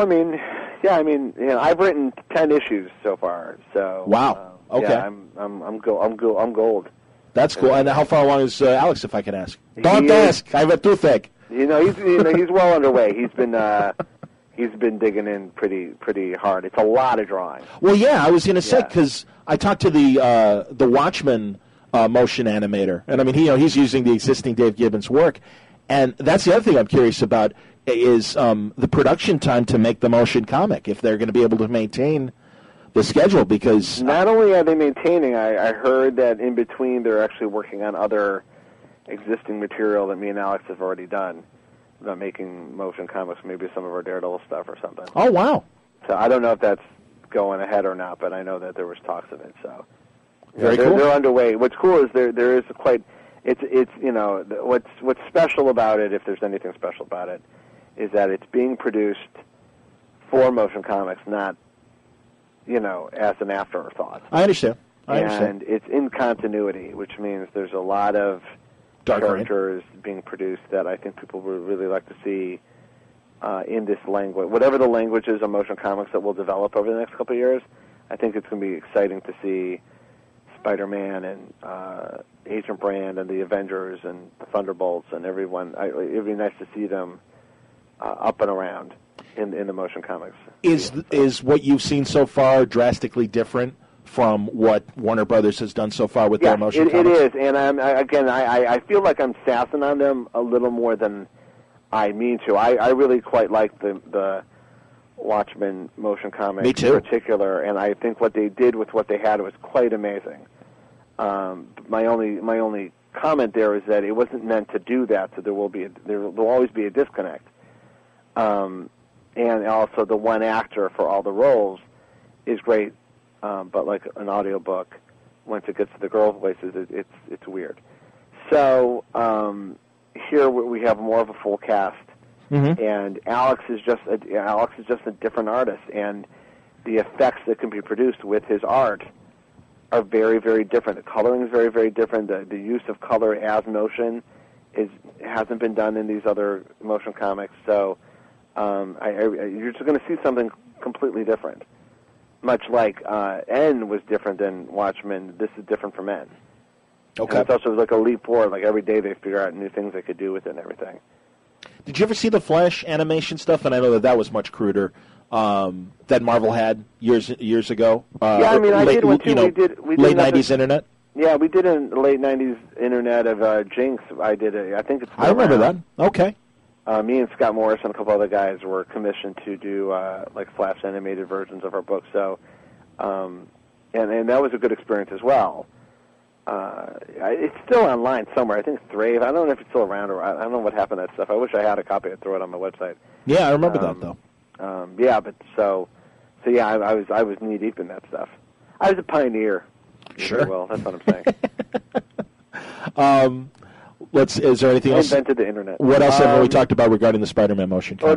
I've written 10 issues so far. So. Wow. Okay. Yeah, I'm gold. That's cool. And how far along is Alex, if I can ask? Don't ask. I have a toothache. He's well underway. He's been digging in pretty hard. It's a lot of drawing. Well, yeah, I was going to say, because I talked to the Watchmen motion animator, and I mean he's using the existing Dave Gibbons work, and that's the other thing I'm curious about is the production time to make the motion comic, if they're going to be able to maintain the schedule, because not only are they maintaining, I heard that in between they're actually working on other existing material that me and Alex have already done. About making motion comics, maybe some of our Daredevil stuff or something. Oh, wow. So I don't know if that's going ahead or not, but I know that there was talks of it. So very cool. They're underway. What's cool is there is quite. It's what's special about it, if there's anything special about it, is that it's being produced for motion comics, not as an afterthought. I understand. And it's in continuity, which means there's a lot of Dark characters being produced that I think people would really like to see in this language. Whatever the language is of motion comics that will develop over the next couple of years, I think it's going to be exciting to see Spider-Man and Agent Brand and the Avengers and the Thunderbolts and everyone. It'd be nice to see them up and around in the motion comics. Is what you've seen so far drastically different from what Warner Brothers has done so far with their motion comics? It is, and I feel like I'm sassing on them a little more than I mean to. I really quite like the Watchmen motion comics in particular, and I think what they did with what they had was quite amazing. My only comment there is that it wasn't meant to do that, so there will always be a disconnect. And also the one actor for all the roles is great, but like an audiobook, once it gets to the girl voices, it's weird. So here we have more of a full cast, and Alex is just a different artist, and the effects that can be produced with his art are very, very different. The coloring is very, very different. The use of color as motion hasn't been done in these other motion comics. So you're just going to see something completely different. Much like N was different than Watchmen, this is different from N. Okay. And it's also like a leap forward. Like every day they figure out new things they could do with it and everything. Did you ever see the Flash animation stuff? And I know that was much cruder than Marvel had years ago. Yeah, I mean, I did one too. We did late '90s internet. Yeah, we did in the late '90s internet of Jinx. I did it. I think it's. I remember that. Okay. Me and Scott Morris and a couple other guys were commissioned to do like Flash animated versions of our book. So, and that was a good experience as well. It's still online somewhere. I think it's Thrave. I don't know if it's still around, or I don't know what happened to that stuff. I wish I had a copy. I'd throw it on my website. Yeah, I remember that though. Yeah, but so yeah, I was knee deep in that stuff. I was a pioneer. Sure. Well, that's what I'm saying. Is there anything else? I invented the internet. What else have we talked about regarding the Spider-Man motion comic?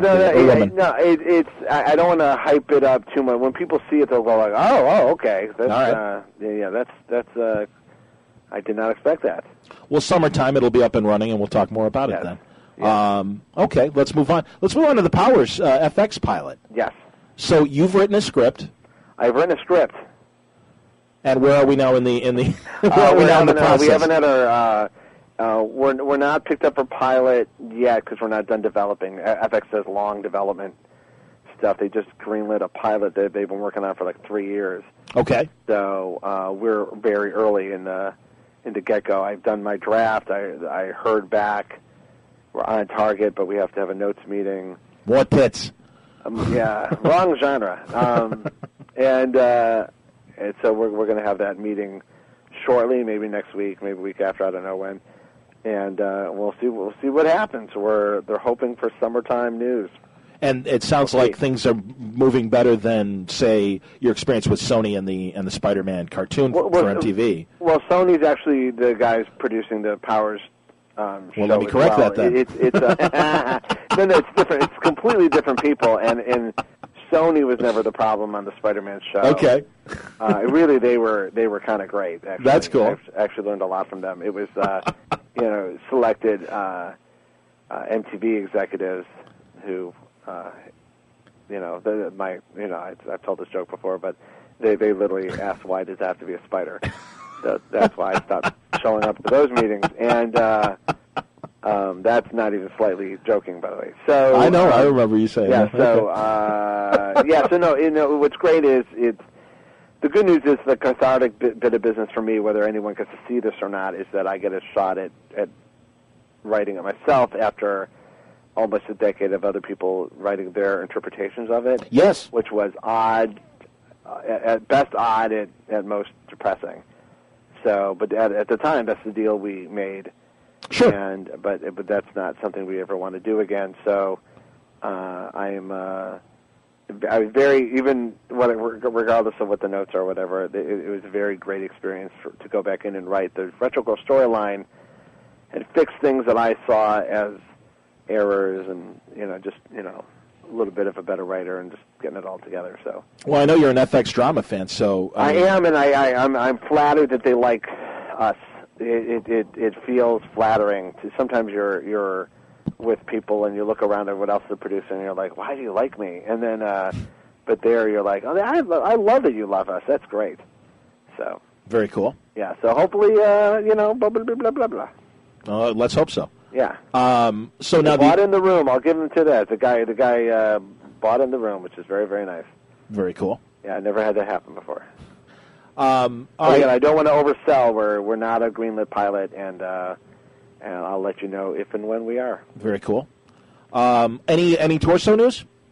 I don't want to hype it up too much. When people see it, they'll go like, "Oh, okay." That's, all right. That's. I did not expect that. Well, summertime it'll be up and running, and we'll talk more about it then. Yeah. Okay, let's move on. Let's move on to the Powers FX pilot. Yes. So you've written a script. I've written a script. And where are we now in the process? We haven't had our. We're not picked up for pilot yet because we're not done developing. FX does long development stuff. They just greenlit a pilot that they've been working on for like 3 years. Okay. So we're very early in the get-go. I've done my draft. I heard back. We're on target, but we have to have a notes meeting. More tits. Yeah, wrong genre. And so we're going to have that meeting shortly, maybe next week, maybe week after, I don't know when. And we'll see what happens. They're hoping for summertime news. And it sounds like things are moving better than, say, your experience with Sony and the Spider-Man cartoon for MTV. Well, Sony's actually the guys producing the Powers show. Well, let me correct that then. It's no, it's different. It's completely different people, and Sony was never the problem on the Spider-Man show. Okay. Really, they were kind of great. Actually. That's cool. I've actually learned a lot from them. It was selected MTV executives who. I've told this joke before, but they literally asked, "Why does it have to be a spider?" That's why I stopped showing up to those meetings, and that's not even slightly joking, by the way. So I know, I remember you saying. Yeah. That. So So no. What's great is the good news is the cathartic bit of business for me, whether anyone gets to see this or not, is that I get a shot at writing it myself after almost a decade of other people writing their interpretations of it. Yes. Which was odd, at best odd, at most depressing. So, but at the time, that's the deal we made. Sure. But that's not something we ever want to do again. So, I was very, even regardless of what the notes are or whatever, it was a very great experience to go back in and write the Retro Girl storyline and fix things that I saw as errors, and just a little bit of a better writer, and just getting it all together. So, well, I know you're an FX drama fan, so I am, and I'm flattered that they like us. It feels flattering. Sometimes you're with people and you look around at what else they're producing, and you're like, why do you like me? And then, but there you're like, oh, I love that you love us. That's great. So very cool. Yeah. So hopefully, blah blah blah blah blah. Let's hope so. Yeah. So now bought in the room. I'll give him to that. The guy bought in the room, which is very, very nice. Very cool. Yeah, I never had that happen before. Again, I don't want to oversell. We're not a greenlit pilot, and I'll let you know if and when we are. Very cool. Any torso news?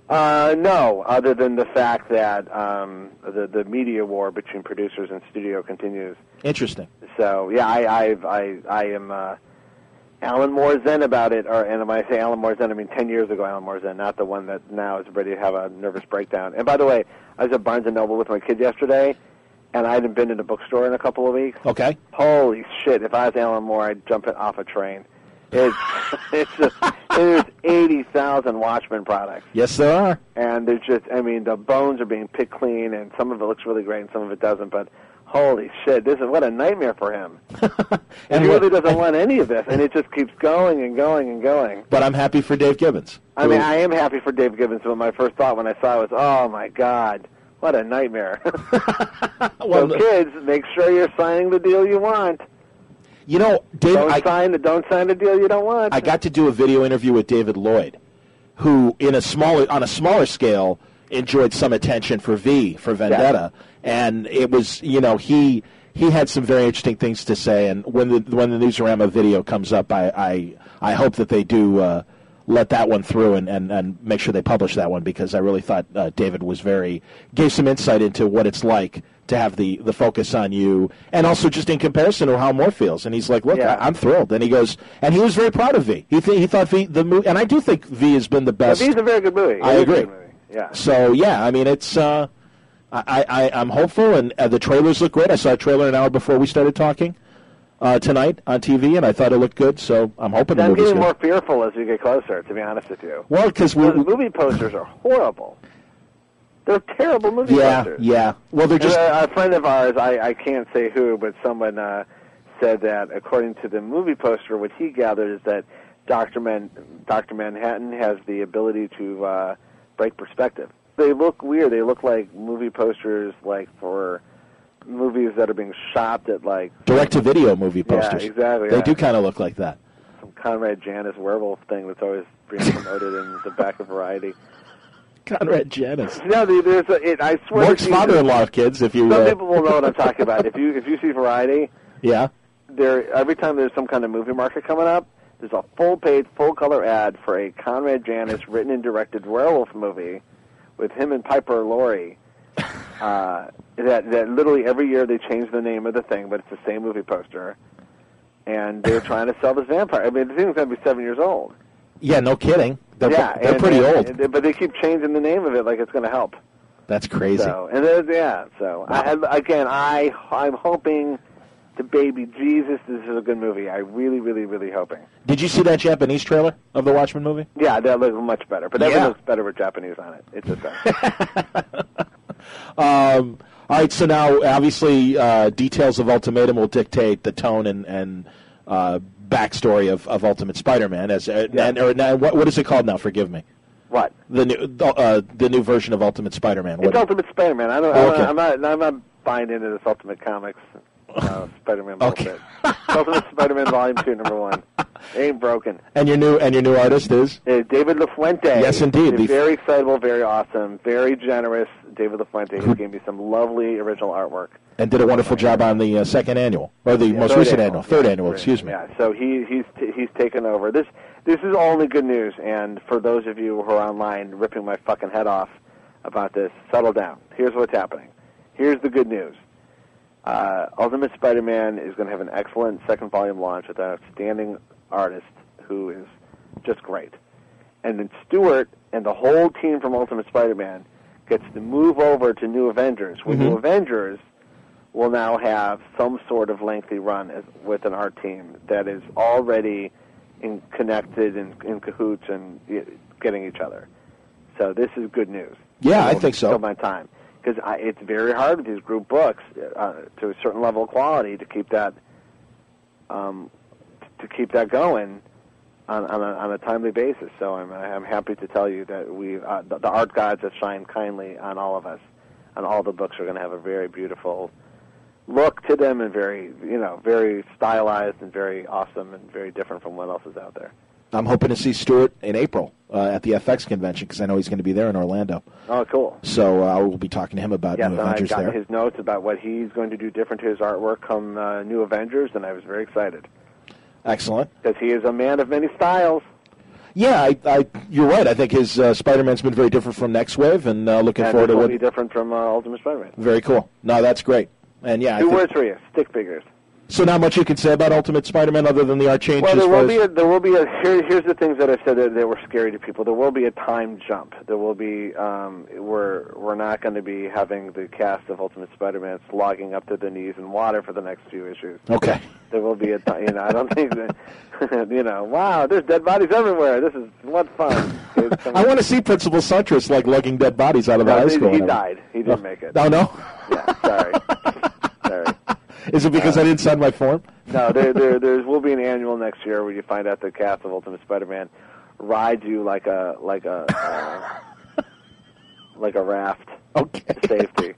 No, other than the fact that the media war between producers and studio continues. Interesting. So yeah, I am Alan Moore's Zen about it, and when I say Alan Moore's Zen, I mean 10 years ago Alan Moore's Zen, not the one that now is ready to have a nervous breakdown. And by the way, I was at Barnes & Noble with my kids yesterday, and I hadn't been in a bookstore in a couple of weeks. Okay. Holy shit, if I was Alan Moore, I'd jump off a train. There's 80,000 Watchmen products. Yes, there are. And there's just, I mean, the bones are being picked clean, and some of it looks really great and some of it doesn't, but holy shit, this is what a nightmare for him. And he really doesn't want any of this, and it just keeps going and going and going. But I'm happy for Dave Gibbons. I mean, I am happy for Dave Gibbons, but my first thought when I saw it was, oh my God, what a nightmare. Well, so kids, make sure you're signing the deal you want. You know, Dave, don't sign the deal you don't want. I got to do a video interview with David Lloyd, who on a smaller scale enjoyed some attention for Vendetta, and it was, you know, he had some very interesting things to say. And when the Newsarama video comes up, I hope that they do let that one through and make sure they publish that one, because I really thought David gave some insight into what it's like to have the focus on you, and also just in comparison to how Moore feels. And he's like, look, I'm thrilled. And he goes, and he was very proud of V. He thought V, the movie, and I do think V has been the best. Yeah, V's a very good movie. I agree. Yeah. So, yeah, I mean, it's, I'm hopeful, and the trailers look great. I saw a trailer an hour before we started talking tonight on TV, and I thought it looked good, so I'm hoping the movie's good. I'm getting more fearful as we get closer, to be honest with you. Well, because the movie posters are horrible. They're terrible movie posters. Yeah. Well, they're just... A friend of ours, I can't say who, but someone said that according to the movie poster, what he gathered is that Dr. Manhattan has the ability to break perspective. They look weird. They look like movie posters, like for movies that are being shopped at, like... direct-to-video movie posters. Yeah, exactly. They do kind of look like that. Some Conrad Janis werewolf thing that's always being promoted in the back of Variety. Conrad Janis. No, I swear. Mark's father-in-law, kids. If you some people will know what I'm talking about. If you see Variety, yeah, every time there's some kind of movie market coming up, there's a full-page, full-color ad for a Conrad Janis written and directed werewolf movie with him and Piper Laurie. That literally every year they change the name of the thing, but it's the same movie poster, and they're trying to sell this vampire. I mean, the thing's going to be 7 years old. Yeah, no kidding. They're pretty old. But they keep changing the name of it like it's going to help. That's crazy. So, and wow. I'm hoping to baby Jesus this is a good movie. I really, really, really hoping. Did you see that Japanese trailer of the Watchmen movie? Yeah, that looks much better. But everything looks better with Japanese on it. It just does. All right, so now, obviously, details of Ultimatum will dictate the tone and backstory of Ultimate Spider-Man. What is it called now? Forgive me. What? The new version of Ultimate Spider-Man. It's Ultimate Spider-Man. I'm not buying into this Ultimate Comics Spider-Man bullshit. Ultimate Spider-Man Volume 2, number 1. It ain't broken. And your new artist is? David LaFuente. Yes, indeed. Very excitable, very awesome, very generous David LaFuente, who gave me some lovely original artwork. And did a wonderful job on the second annual, or the most recent annual, third annual, excuse me. Yeah, so he's taken over. This is only good news, and for those of you who are online ripping my fucking head off about this, settle down. Here's what's happening. Here's the good news. Ultimate Spider-Man is going to have an excellent second volume launch with an outstanding artist who is just great. And then Stewart and the whole team from Ultimate Spider-Man gets to move over to New Avengers, where New Avengers will now have some sort of lengthy run with an art team that is already connected and in cahoots and getting each other. So this is good news. Yeah, I think so. Till my time. Because it's very hard with these group books to a certain level of quality to keep that going on a timely basis. So I'm happy to tell you that the art gods have shined kindly on all of us, and all the books are going to have a very beautiful look to them and very stylized and very awesome and very different from what else is out there. I'm hoping to see Stewart in April at the FX convention, because I know he's going to be there in Orlando. Oh, cool. So I will be talking to him about New Avengers there. I've gotten his notes about what he's going to do different to his artwork come New Avengers, and I was very excited. Excellent. Because he is a man of many styles. Yeah, you're right. I think his Spider-Man's been very different from Next Wave, and looking forward to it. Be different from Ultimate Spider-Man. Very cool. No, that's great. And yeah, Two words for you: stick figures. So not much you can say about Ultimate Spider-Man other than the art changes. Well, here's the things that I said that were scary to people. There will be a time jump. There will be we're not going to be having the cast of Ultimate Spider-Man slogging up to their knees in water for the next few issues. Okay. There will be I don't think that wow, there's dead bodies everywhere. This is what fun. I want to see Principal Suntress lugging dead bodies out of the high school. He died. He didn't make it. Oh no. Yeah, sorry. Is it because I didn't sign my form? No, there will be an annual next year where you find out the cast of Ultimate Spider-Man rides you like a raft. Okay. To safety.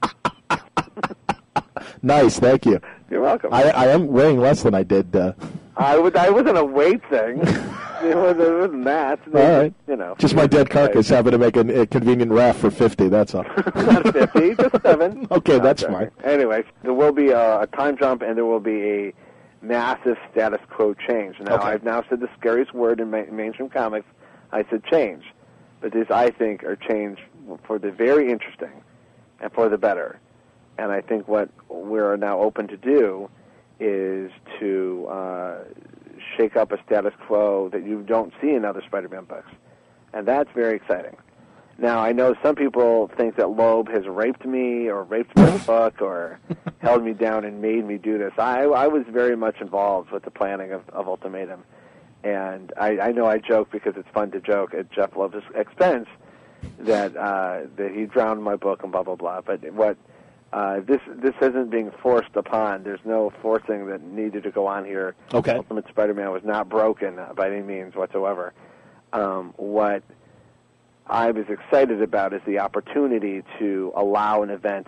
Nice, thank you. You're welcome. I am weighing less than I did. I wasn't a weight thing. It wasn't that. All right. Just my dead carcass having to make a convenient raft for 50, that's all. Not 50, just 7. Okay, that's fine. Anyway, there will be a time jump and there will be a massive status quo change. Now, okay. I've now said the scariest word in mainstream comics. I said change. But these, I think, are change for the very interesting and for the better. And I think what we're now open to do is to shake up a status quo that you don't see in other Spider-Man books. And that's very exciting. Now, I know some people think that Loeb has raped me or raped my book or held me down and made me do this. I was very much involved with the planning of Ultimatum. And I know I joke because it's fun to joke at Jeff Loeb's expense that he drowned my book and blah, blah, blah. But what this isn't being forced upon. There's no forcing that needed to go on here. Okay. Ultimate Spider-Man was not broken by any means whatsoever. What I was excited about is the opportunity to allow an event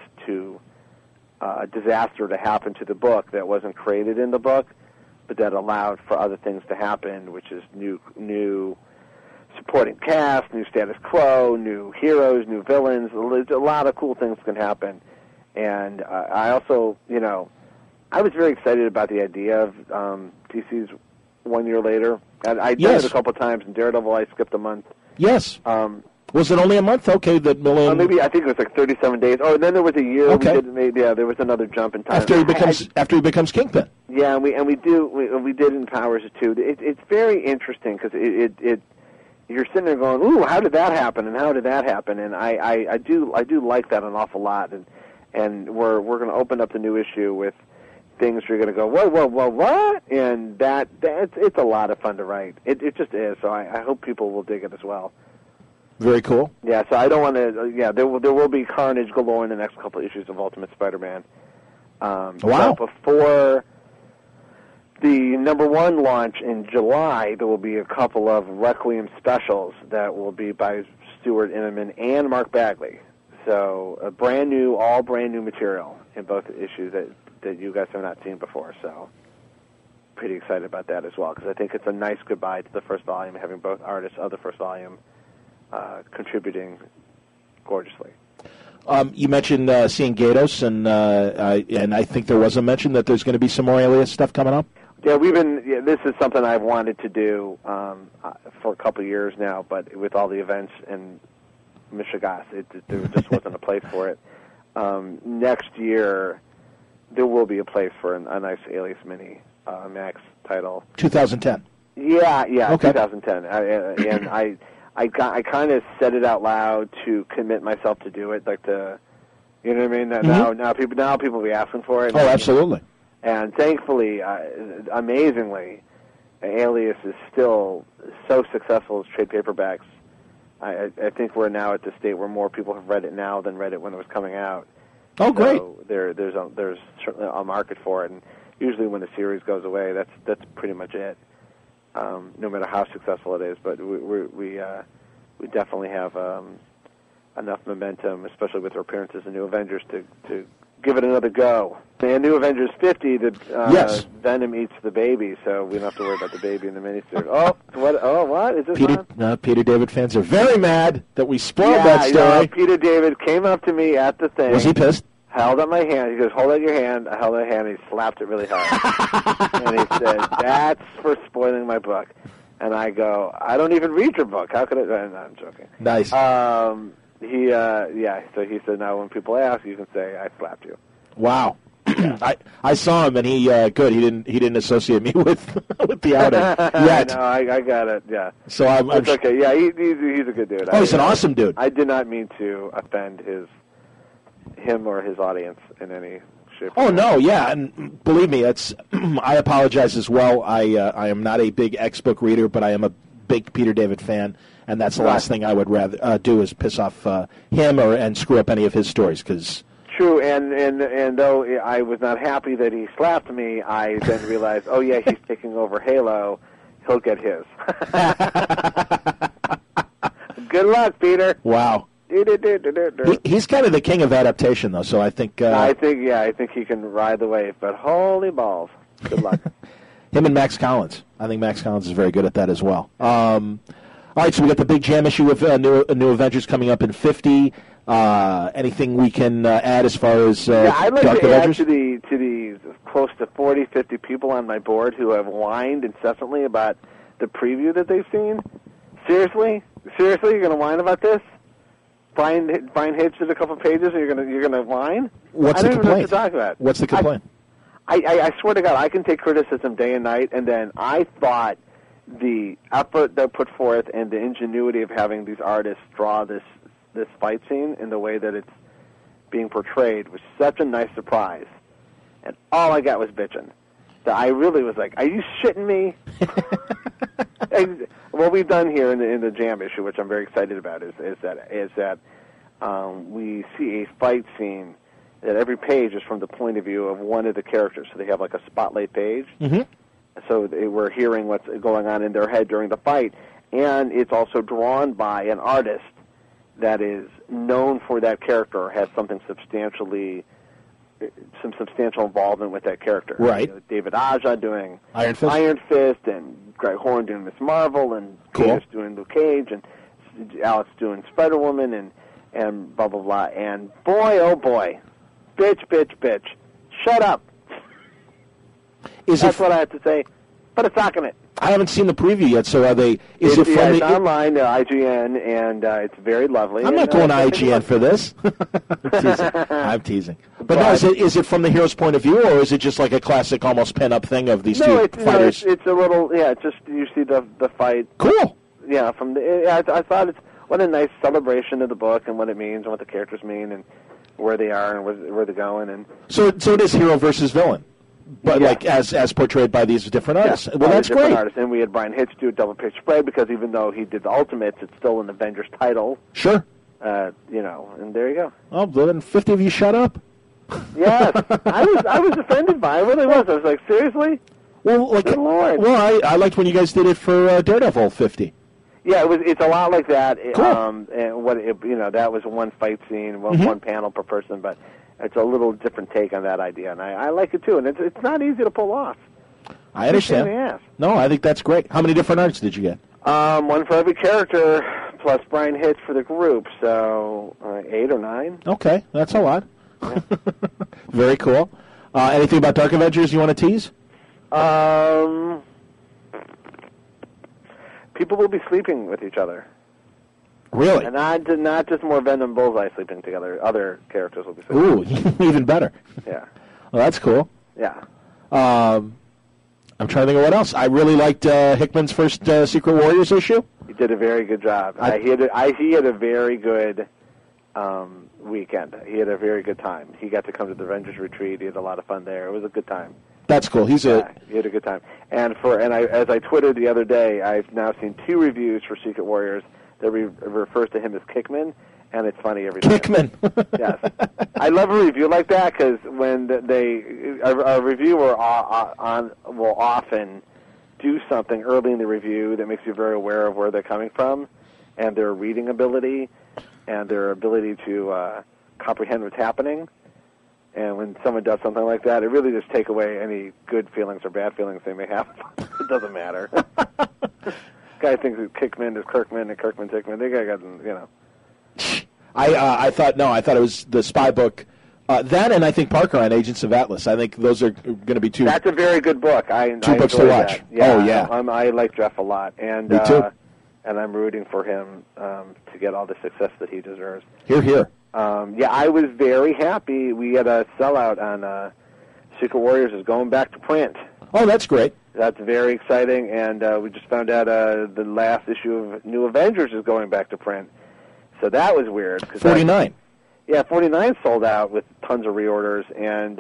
a disaster to happen to the book that wasn't created in the book, but that allowed for other things to happen, which is new supporting cast, new status quo, new heroes, new villains. A lot of cool things can happen. And I also, I was very excited about the idea of DC's 1 year later. And I'd done it a couple of times. In Daredevil, I skipped a month. Yes. Was it only a month? Okay, that Millen. Maybe I think it was like 37 days. Oh, and then there was a year. Okay. There was another jump in time after he becomes Kingpin. Yeah, and we did in Powers too. It's very interesting because it you're sitting there going, ooh, how did that happen? And how did that happen? And I do like that an awful lot. And we're going to open up the new issue with things you're going to go, whoa, what? And it's a lot of fun to write. It just is. So I hope people will dig it as well. Very cool. Yeah. So I don't want to. Yeah, there will be carnage galore in the next couple of issues of Ultimate Spider-Man. Wow. But before the #1 launch in July, there will be a couple of Requiem specials that will be by Stuart Immonen and Mark Bagley. So all brand new material in both issues that you guys have not seen before. So pretty excited about that as well because I think it's a nice goodbye to the first volume, having both artists of the first volume contributing gorgeously. You mentioned seeing Gatos, and I think there was a mention that there's going to be some more Alias stuff coming up. Yeah, this is something I've wanted to do for a couple of years now, but with all the events in Michigas, there just wasn't a place for it. Next year, there will be a place for a nice Alias Mini Max title. 2010. Yeah, okay. 2010. And I kind of said it out loud to commit myself to do it, like you know what I mean? Mm-hmm. Now people will be asking for it. Oh, absolutely. And thankfully, amazingly, Alias is still so successful as trade paperbacks. I think we're now at the state where more people have read it now than read it when it was coming out. Oh, great! So there's certainly a market for it, and usually when the series goes away, that's pretty much it. No matter how successful it is, but we definitely have enough momentum, especially with our appearances in New Avengers, to give it another go. And New Avengers 50, yes. Venom eats the baby, so we don't have to worry about the baby in the miniseries. What? Is this on? Peter David fans are very mad that we spoiled that story. Peter David came up to me at the thing. Was he pissed? Held up my hand. He goes, hold out your hand. I held out my hand, and he slapped it really hard. And he said, that's for spoiling my book. And I go, I don't even read your book. How could I? No, I'm joking. Nice. So he said, now when people ask, you can say, I slapped you. Wow. I saw him, and he good. He didn't associate me with the outing yet. No, I got it. Yeah. So I'm okay. Yeah, he's a good dude. He's an awesome dude. I did not mean to offend him or his audience in any shape. Oh no, yeah, and believe me, I apologize as well. I am not a big X-book reader, but I am a big Peter David fan, and that's the last thing I would rather do is piss off him and screw up any of his stories because. True, and though I was not happy that he slapped me, I then realized, oh yeah, he's taking over Halo. He'll get his. Good luck, Peter. Wow. He's kind of the king of adaptation, though. So I think. I think he can ride the wave. But holy balls, good luck. Him and Max Collins. I think Max Collins is very good at that as well. All right, so we got the big jam issue with New Avengers coming up in 50. Anything we can add as far as I'd like Dark to Avengers? add to the close to 40, 50 people on my board who have whined incessantly about the preview that they've seen. Seriously, you're going to whine about this? Brian Hitch did a couple pages, and you're gonna whine? What's I the don't even know what complaint? to talk about. What's the complaint? I swear to God, I can take criticism day and night, and then I thought the effort they put forth and the ingenuity of having these artists draw this fight scene in the way that it's being portrayed was such a nice surprise. And all I got was bitching. That I really was like, are you shitting me? And what we've done here in the Jam issue, which I'm very excited about, is that we see a fight scene that every page is from the point of view of one of the characters. So they have like a spotlight page. Mm-hmm. So we're hearing what's going on in their head during the fight. And it's also drawn by an artist that is known for that character or has some substantial involvement with that character. Right. You know, David Aja doing Iron Fist, and Greg Horn doing Miss Marvel, and cool. Pierce doing Luke Cage, and Alex doing Spider-Woman, and blah, blah, blah. And boy, oh boy, bitch, shut up. That's what I have to say. Put a sock in it. I haven't seen the preview yet, so are they? Is it from it's online, IGN, and it's very lovely. I'm not going to IGN for this. I'm teasing. But no, is it from the hero's point of view, or is it just like a classic, almost pen-up thing of these two fighters? No, it's a little, just you see the fight. Cool. Yeah, I thought what a nice celebration of the book and what it means and what the characters mean and where they are and where they're going. And so it is hero versus villain. But like as portrayed by these different artists. Yeah, well, that's great. Artists. And we had Brian Hitch do a double-page spread because even though he did the Ultimates, it's still an Avengers title. Sure. And there you go. Oh, then 50 of you shut up. Yes, I was offended by it. I really was. I was like, seriously? Well, good Lord. Well, I liked when you guys did it for Daredevil 50. Yeah, it's a lot like that. Cool. And that was one fight scene, one panel per person, but. It's a little different take on that idea, and I like it too. And it's not easy to pull off. I understand. No, I think that's great. How many different arts did you get? One for every character, plus Brian Hitch for the group, so 8 or 9. Okay, that's a lot. Yeah. Very cool. Anything about Dark Avengers you want to tease? People will be sleeping with each other. Really? And not just more Venom and Bullseye sleeping together. Other characters will be sleeping. Ooh, even better. Yeah. Well, that's cool. Yeah. I'm trying to think of what else. I really liked Hickman's first Secret Warriors issue. He did a very good job. He had a very good weekend. He had a very good time. He got to come to the Avengers Retreat. He had a lot of fun there. It was a good time. That's cool. He had a good time. And as I twittered the other day, I've now seen 2 reviews for Secret Warriors that refers to him as Kickman, and it's funny every time. Kickman. Yes. I love a review like that because when a reviewer will often do something early in the review that makes you very aware of where they're coming from and their reading ability and their ability to comprehend what's happening. And when someone does something like that, it really just takes away any good feelings or bad feelings they may have. It doesn't matter. Guy thinks that Kickman is Kirkman and Kirkman's Hickman. They got, I thought it was the spy book That and I think Parker on Agents of Atlas. I think those are going to be two. That's a very good book. Two books to watch. That. Yeah, oh yeah, I like Jeff a lot, and me too. And I'm rooting for him to get all the success that he deserves. Hear, hear. I was very happy. We had a sellout on Secret Warriors is going back to print. Oh, that's great. That's very exciting, and we just found out the last issue of New Avengers is going back to print. So that was weird. 49. 49 sold out with tons of reorders, and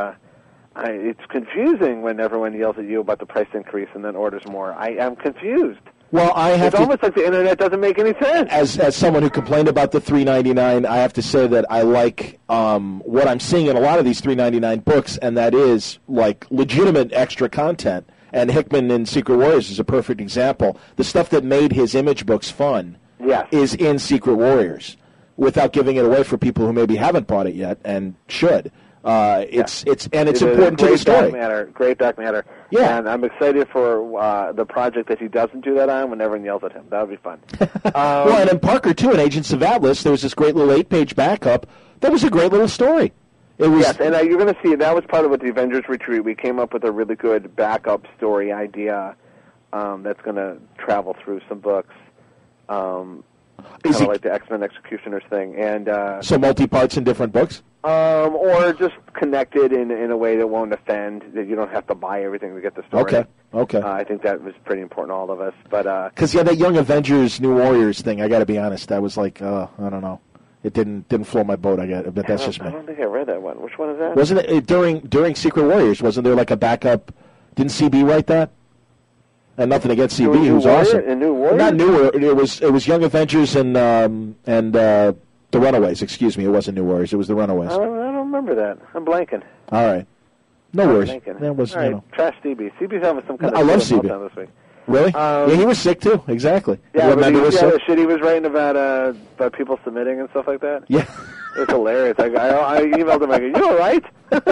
it's confusing when everyone yells at you about the price increase and then orders more. I'm confused. Well, it's almost like the internet doesn't make any sense. As someone who complained about the $3.99, I have to say that I like what I'm seeing in a lot of these $3.99 books, and that is like legitimate extra content. And Hickman in Secret Warriors is a perfect example. The stuff that made his Image books fun is in Secret Warriors, without giving it away for people who maybe haven't bought it yet and should. It's important to the story. Great dark matter. Yeah, and I'm excited for the project that he doesn't do that on when everyone yells at him. That would be fun. Well, and in Parker too, in Agents of Atlas, there was this great little 8-page backup. That was a great little story. It was, yes, and you're going to see that was part of what the Avengers Retreat. We came up with a really good backup story idea that's going to travel through some books. Kind of like the X-Men Executioners thing, and so multi-parts in different books, or just connected in a way that won't offend. That you don't have to buy everything to get the story. Okay. I think that was pretty important to all of us. But because that Young Avengers, New Warriors thing, I got to be honest, I was like, I don't know, it didn't float my boat. But that's just me. I don't think I read that one. Which one is that? Wasn't it during Secret Warriors? Wasn't there like a backup? Didn't CB write that? And nothing against CB, who's awesome. New Warriors? Not New Warriors. It was Young Avengers and the Runaways. Excuse me, it wasn't New Warriors. It was the Runaways. I don't remember that. I'm blanking. All right, no worries. That was trash CB. CB's having some kind of. I love CB. This week. Really? Yeah, he was sick too. Exactly. Yeah, the shit he was writing about people submitting and stuff like that. Yeah, it's hilarious. I emailed him. I go, "You all right?"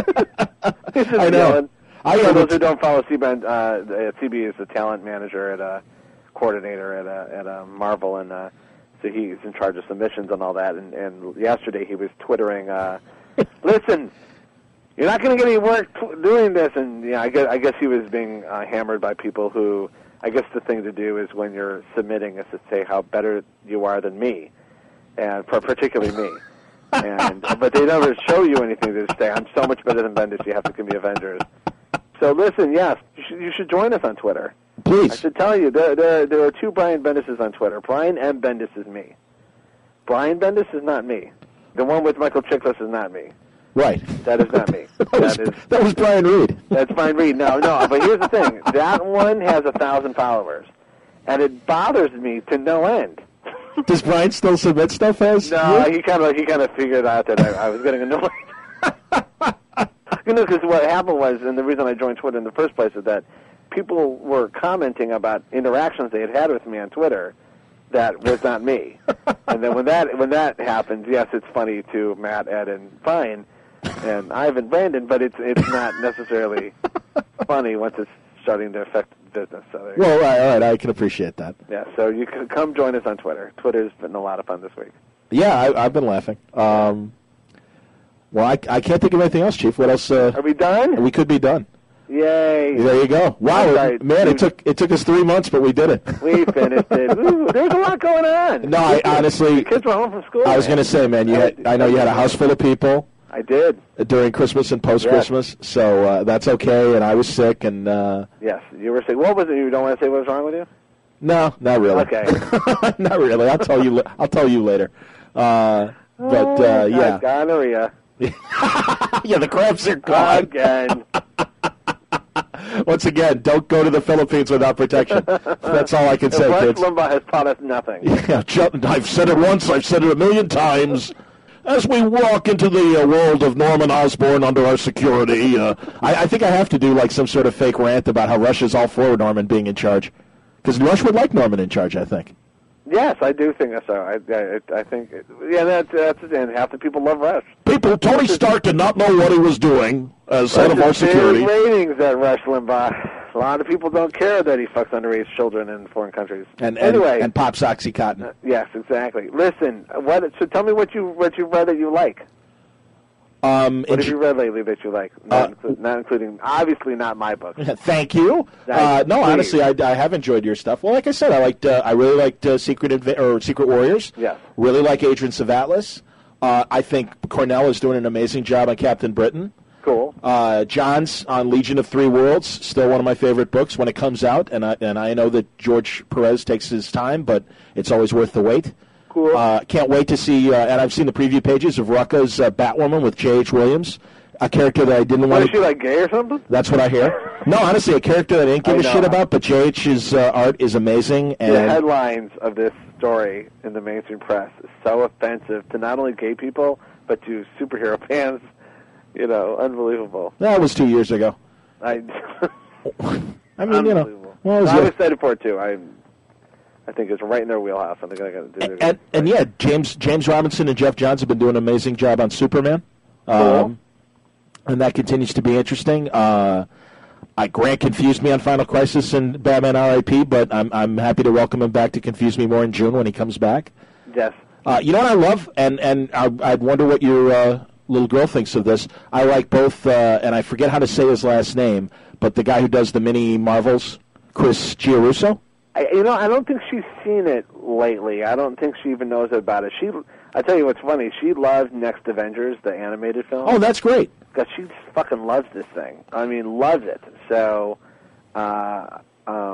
I know. Yelling. For those who don't follow CB, CB is the talent manager coordinator at Marvel, and so he's in charge of submissions and all that. And yesterday he was twittering, "Listen, you're not going to get any work doing this." And I guess he was being hammered by people who, I guess the thing to do is when you're submitting is to say how better you are than me, and particularly me. But they never show you anything to say, "I'm so much better than Bendis. You have to be Avengers." So listen, yes, you should join us on Twitter. Please. I should tell you, there are two Brian Bendises on Twitter. Brian M. Bendis is me. Brian Bendis is not me. The one with Michael Chiklis is not me. Right. That is not me. that was Brian Reed. That's Brian Reed. No, but here's the thing. That one has 1,000 followers, and it bothers me to no end. Does Brian still submit stuff as? No, he kind of figured out that I was getting annoyed. Because what happened was, and the reason I joined Twitter in the first place is that people were commenting about interactions they had with me on Twitter that was not me. And then when that happens, yes, it's funny to Matt, Ed, and Brian, and Ivan, Brandon, but it's not necessarily funny once it's starting to affect business. So well, all right, I can appreciate that. Yeah, so you can come join us on Twitter. Twitter's been a lot of fun this week. Yeah, I've been laughing. Well, I can't think of anything else, Chief. What else? Are we done? We could be done. Yay! There you go. Wow, man! It took us 3 months, but we did it. We finished it. Ooh, there's a lot going on. No, I honestly. The kids were home from school. I was going to say, man, I know you had a house full of people. I did during Christmas and post Christmas, so that's okay. And I was sick, and yes, you were sick. What was it? You don't want to say what was wrong with you? No, not really. Okay, not really. I'll tell you later. Yeah, gonorrhea. Yeah, the cramps are gone again. Once again, don't go to the Philippines without protection. That's all I can say, Rush kids. Limbaugh has taught us nothing. Yeah, I've said it once. I've said it 1,000,000 times. As we walk into the world of Norman Osborn under our security, I think I have to do like some sort of fake rant about how Rush is all for Norman being in charge. Because Rush would like Norman in charge, I think. Yes, I do think so. I think, that's it. And half the people love Rush. Tony Stark did not know what he was doing as head of our security. Ratings at Rush Limbaugh. A lot of people don't care that he fucks underage children in foreign countries. Anyway, and pops OxyContin. Yes, exactly. Listen, so tell me what you read that you like. What have you read lately that you like? Not including, obviously, not my books. Thank you. No, honestly, I have enjoyed your stuff. Well, like I said, I really liked Secret Warriors. Yes. Really like Agents of Atlas. I think Cornell is doing an amazing job on Captain Britain. Cool. John's on Legion of Three Worlds, still one of my favorite books when it comes out, and I know that George Perez takes his time, but it's always worth the wait. Cool. Can't wait to see, and I've seen the preview pages of Rucka's Batwoman with J.H. Williams, a character that I didn't want to... Is she, like, gay or something? That's what I hear. No, honestly, a character that I didn't give a shit about, but J.H.'s art is amazing. And the headlines of this story in the mainstream press is so offensive to not only gay people, but to superhero fans. You know, unbelievable. That was 2 years ago. I mean, you know. Well, I was excited for it, too. I think it's right in their wheelhouse. I think I got to do it. And yeah, James Robinson and Jeff Johns have been doing an amazing job on Superman. Cool. And that continues to be interesting. Grant confused me on Final Crisis and Batman R.I.P., but I'm happy to welcome him back to confuse me more in June when he comes back. Yes. You know what I love, and I'd wonder what your little girl thinks of this. I like both, and I forget how to say his last name, but the guy who does the mini Marvels, Chris Giarrusso. I don't think she's seen it lately. I don't think she even knows about it. I tell you what's funny. She loves Next Avengers, the animated film. Oh, that's great. Because she just fucking loves this thing. I mean, loves it. So, and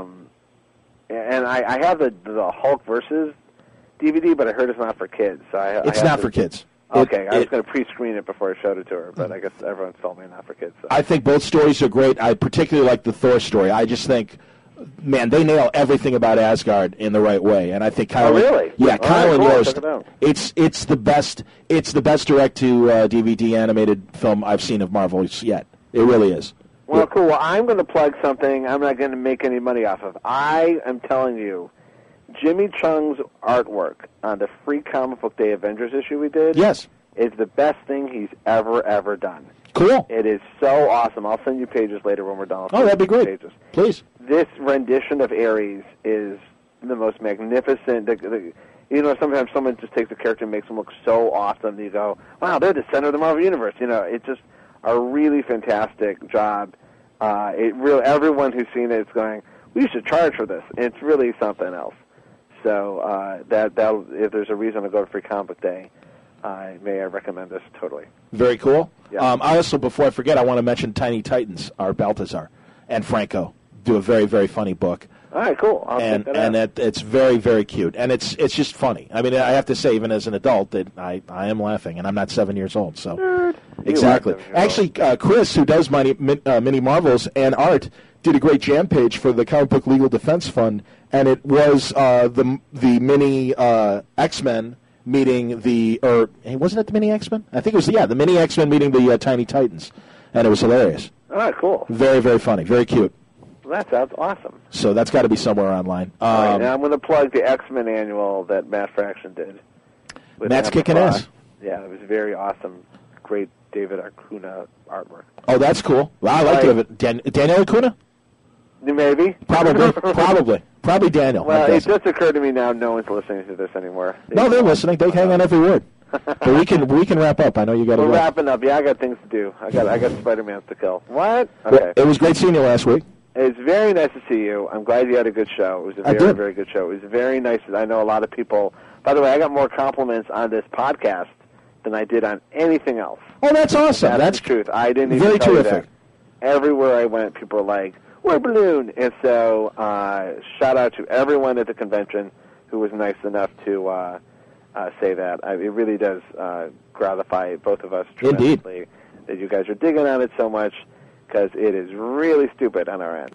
I have the Hulk versus DVD, but I heard it's not for kids. So it's not for kids. Okay, I was going to pre-screen it before I showed it to her, but I guess everyone's told me not for kids. So. I think both stories are great. I particularly like the Thor story. I just think, man, they nail everything about Asgard in the right way, and I think Kyle. Oh, really? Yeah, Kyle and Yost. Check it out. It's the best. It's the best direct to DVD animated film I've seen of Marvel yet. It really is. Well, cool. Well, I'm going to plug something I'm not going to make any money off of. I am telling you, Jimmy Chung's artwork on the Free Comic Book Day Avengers issue we did is the best thing he's ever done. Cool. It is so awesome. I'll send you pages later when we're done with that'd be great. Pages. Please. This rendition of Ares is the most magnificent. Sometimes someone just takes a character and makes them look so awesome. And you go, wow, they're the center of the Marvel Universe. It's just a really fantastic job. Everyone who's seen it is going, we should charge for this. It's really something else. So if there's a reason to go to Free Comic Day, I recommend this totally. Very cool. Yeah. I also, before I forget, I want to mention Tiny Titans, Art Baltazar, and Franco do a very, very funny book. All right, cool. I'll check that out. It's very, very cute, and it's just funny. I mean, I have to say, even as an adult, that I am laughing, and I'm not 7 years old, so Nerd. Exactly. Actually, Chris, who does Mini Marvels and art, did a great jam page for the Comic Book Legal Defense Fund, and it was the mini X-Men meeting wasn't it the mini X-Men? I think it was the mini X-Men meeting the Tiny Titans, and it was hilarious. All right, cool. Very, very funny, very cute. Well, that sounds awesome. So that's got to be somewhere online. All right, now I'm going to plug the X-Men annual that Matt Fraction did. Matt's kicking ass. Yeah, it was very awesome. Great David Arcuna artwork. Oh, that's cool. Well, I like David. Daniel Arcuna? Maybe. Probably Daniel. Well, it just occurred to me now no one's listening to this anymore. No, they're listening. They hang on every word. But we can wrap up. I know you got to go. We're wrapping up. Yeah, I got things to do. I got Spider-Man to kill. What? Okay. It was great seeing you last week. It's very nice to see you. I'm glad you had a good show. It was a very, very good show. It was very nice. I know a lot of people. By the way, I got more compliments on this podcast than I did on anything else. Oh, that's awesome. That's the truth. I didn't even very tell terrific. You that. Everywhere I went, people were like, "We're Balloon," and so shout out to everyone at the convention who was nice enough to say that. It really does gratify both of us tremendously that you guys are digging on it so much, because it is really stupid on our end.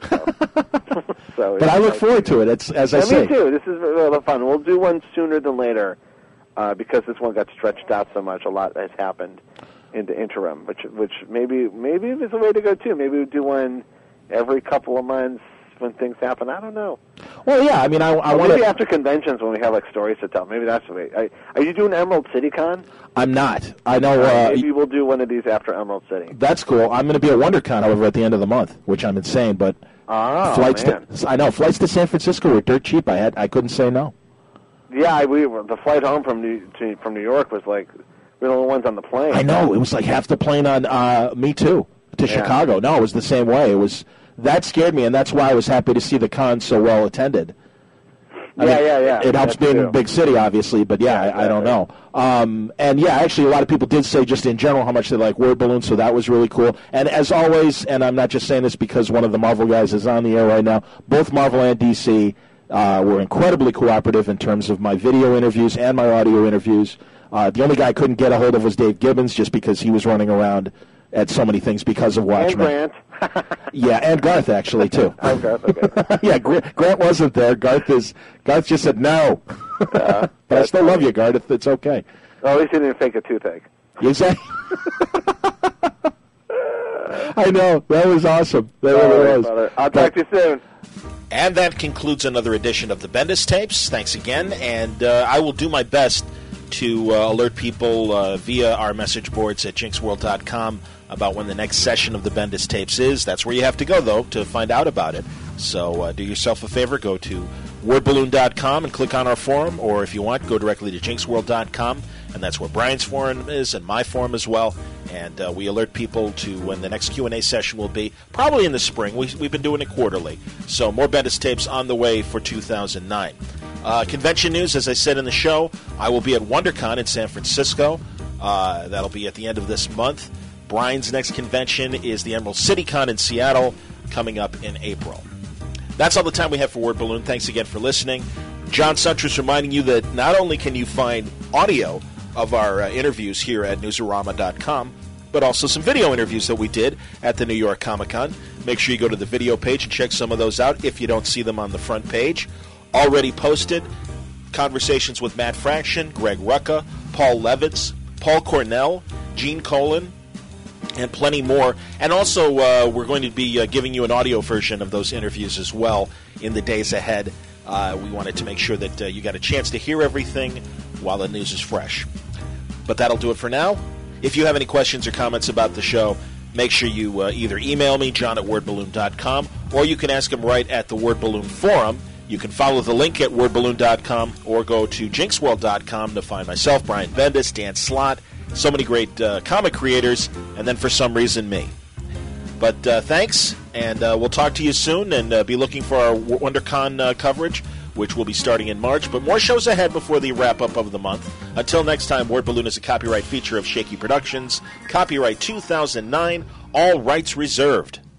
So but I look forward to it. It's as I say. Me too. This is really fun. We'll do one sooner than later because this one got stretched out so much. A lot has happened in the interim, which maybe there's a way to go too. Maybe we'll do one every couple of months when things happen. I don't know. Well, yeah. I mean, I want maybe after conventions when we have like stories to tell. Maybe that's the way. Are you doing Emerald City Con? I'm not. I know. Maybe we'll do one of these after Emerald City. That's cool. I'm going to be at WonderCon, however, at the end of the month, which I'm insane. But flights to San Francisco were dirt cheap. I couldn't say no. Yeah, the flight home from New York was like We're the only ones on the plane. I know. It was like half the plane on me, too, to Chicago. No, it was the same way. That scared me, and that's why I was happy to see the con so well attended. Yeah. It helps being in a big city, obviously, but I don't know. And actually, a lot of people did say just in general how much they like Word Balloon, so that was really cool. And as always, and I'm not just saying this because one of the Marvel guys is on the air right now, both Marvel and DC were incredibly cooperative in terms of my video interviews and my audio interviews. The only guy I couldn't get a hold of was Dave Gibbons, just because he was running around at so many things because of Watchmen. And Grant. Yeah, and Garth, actually, too. Oh, Garth, okay. Yeah, Grant wasn't there. Garth just said no. But I still love you, Garth. It's okay. Well, at least he didn't fake a toothache. Exactly. I know. That was awesome. That really was. Brother. I'll talk to you soon. And that concludes another edition of the Bendis Tapes. Thanks again. And I will do my best to alert people via our message boards at jinxworld.com about when the next session of the Bendis Tapes is. That's where you have to go, though, to find out about it. So do yourself a favor. Go to wordballoon.com and click on our forum, or if you want, go directly to jinxworld.com, and that's where Brian's forum is and my forum as well. And we alert people to when the next Q&A session will be, probably in the spring. We've been doing it quarterly. So more Bendis Tapes on the way for 2009. Convention news, as I said in the show, I will be at WonderCon in San Francisco. That'll be at the end of this month. Brian's next convention is the Emerald City Con in Seattle, coming up in April. That's all the time we have for Word Balloon. Thanks again for listening. John Suntress reminding you that not only can you find audio of our interviews here at Newsarama.com, but also some video interviews that we did at the New York Comic Con. Make sure you go to the video page and check some of those out if you don't see them on the front page. Already posted conversations with Matt Fraction, Greg Rucka, Paul Levitz, Paul Cornell, Gene Colan, and plenty more. And also, we're going to be giving you an audio version of those interviews as well in the days ahead. We wanted to make sure that you got a chance to hear everything while the news is fresh. But that'll do it for now. If you have any questions or comments about the show, make sure you either email me, john@wordballoon.com, or you can ask them right at the Word Balloon forum. You can follow the link at wordballoon.com or go to jinxworld.com to find myself, Brian Bendis, Dan Slott, so many great comic creators, and then for some reason me. But thanks, and we'll talk to you soon, and be looking for our WonderCon coverage, which will be starting in March. But more shows ahead before the wrap-up of the month. Until next time, Word Balloon is a copyright feature of Shaky Productions. Copyright 2009, all rights reserved.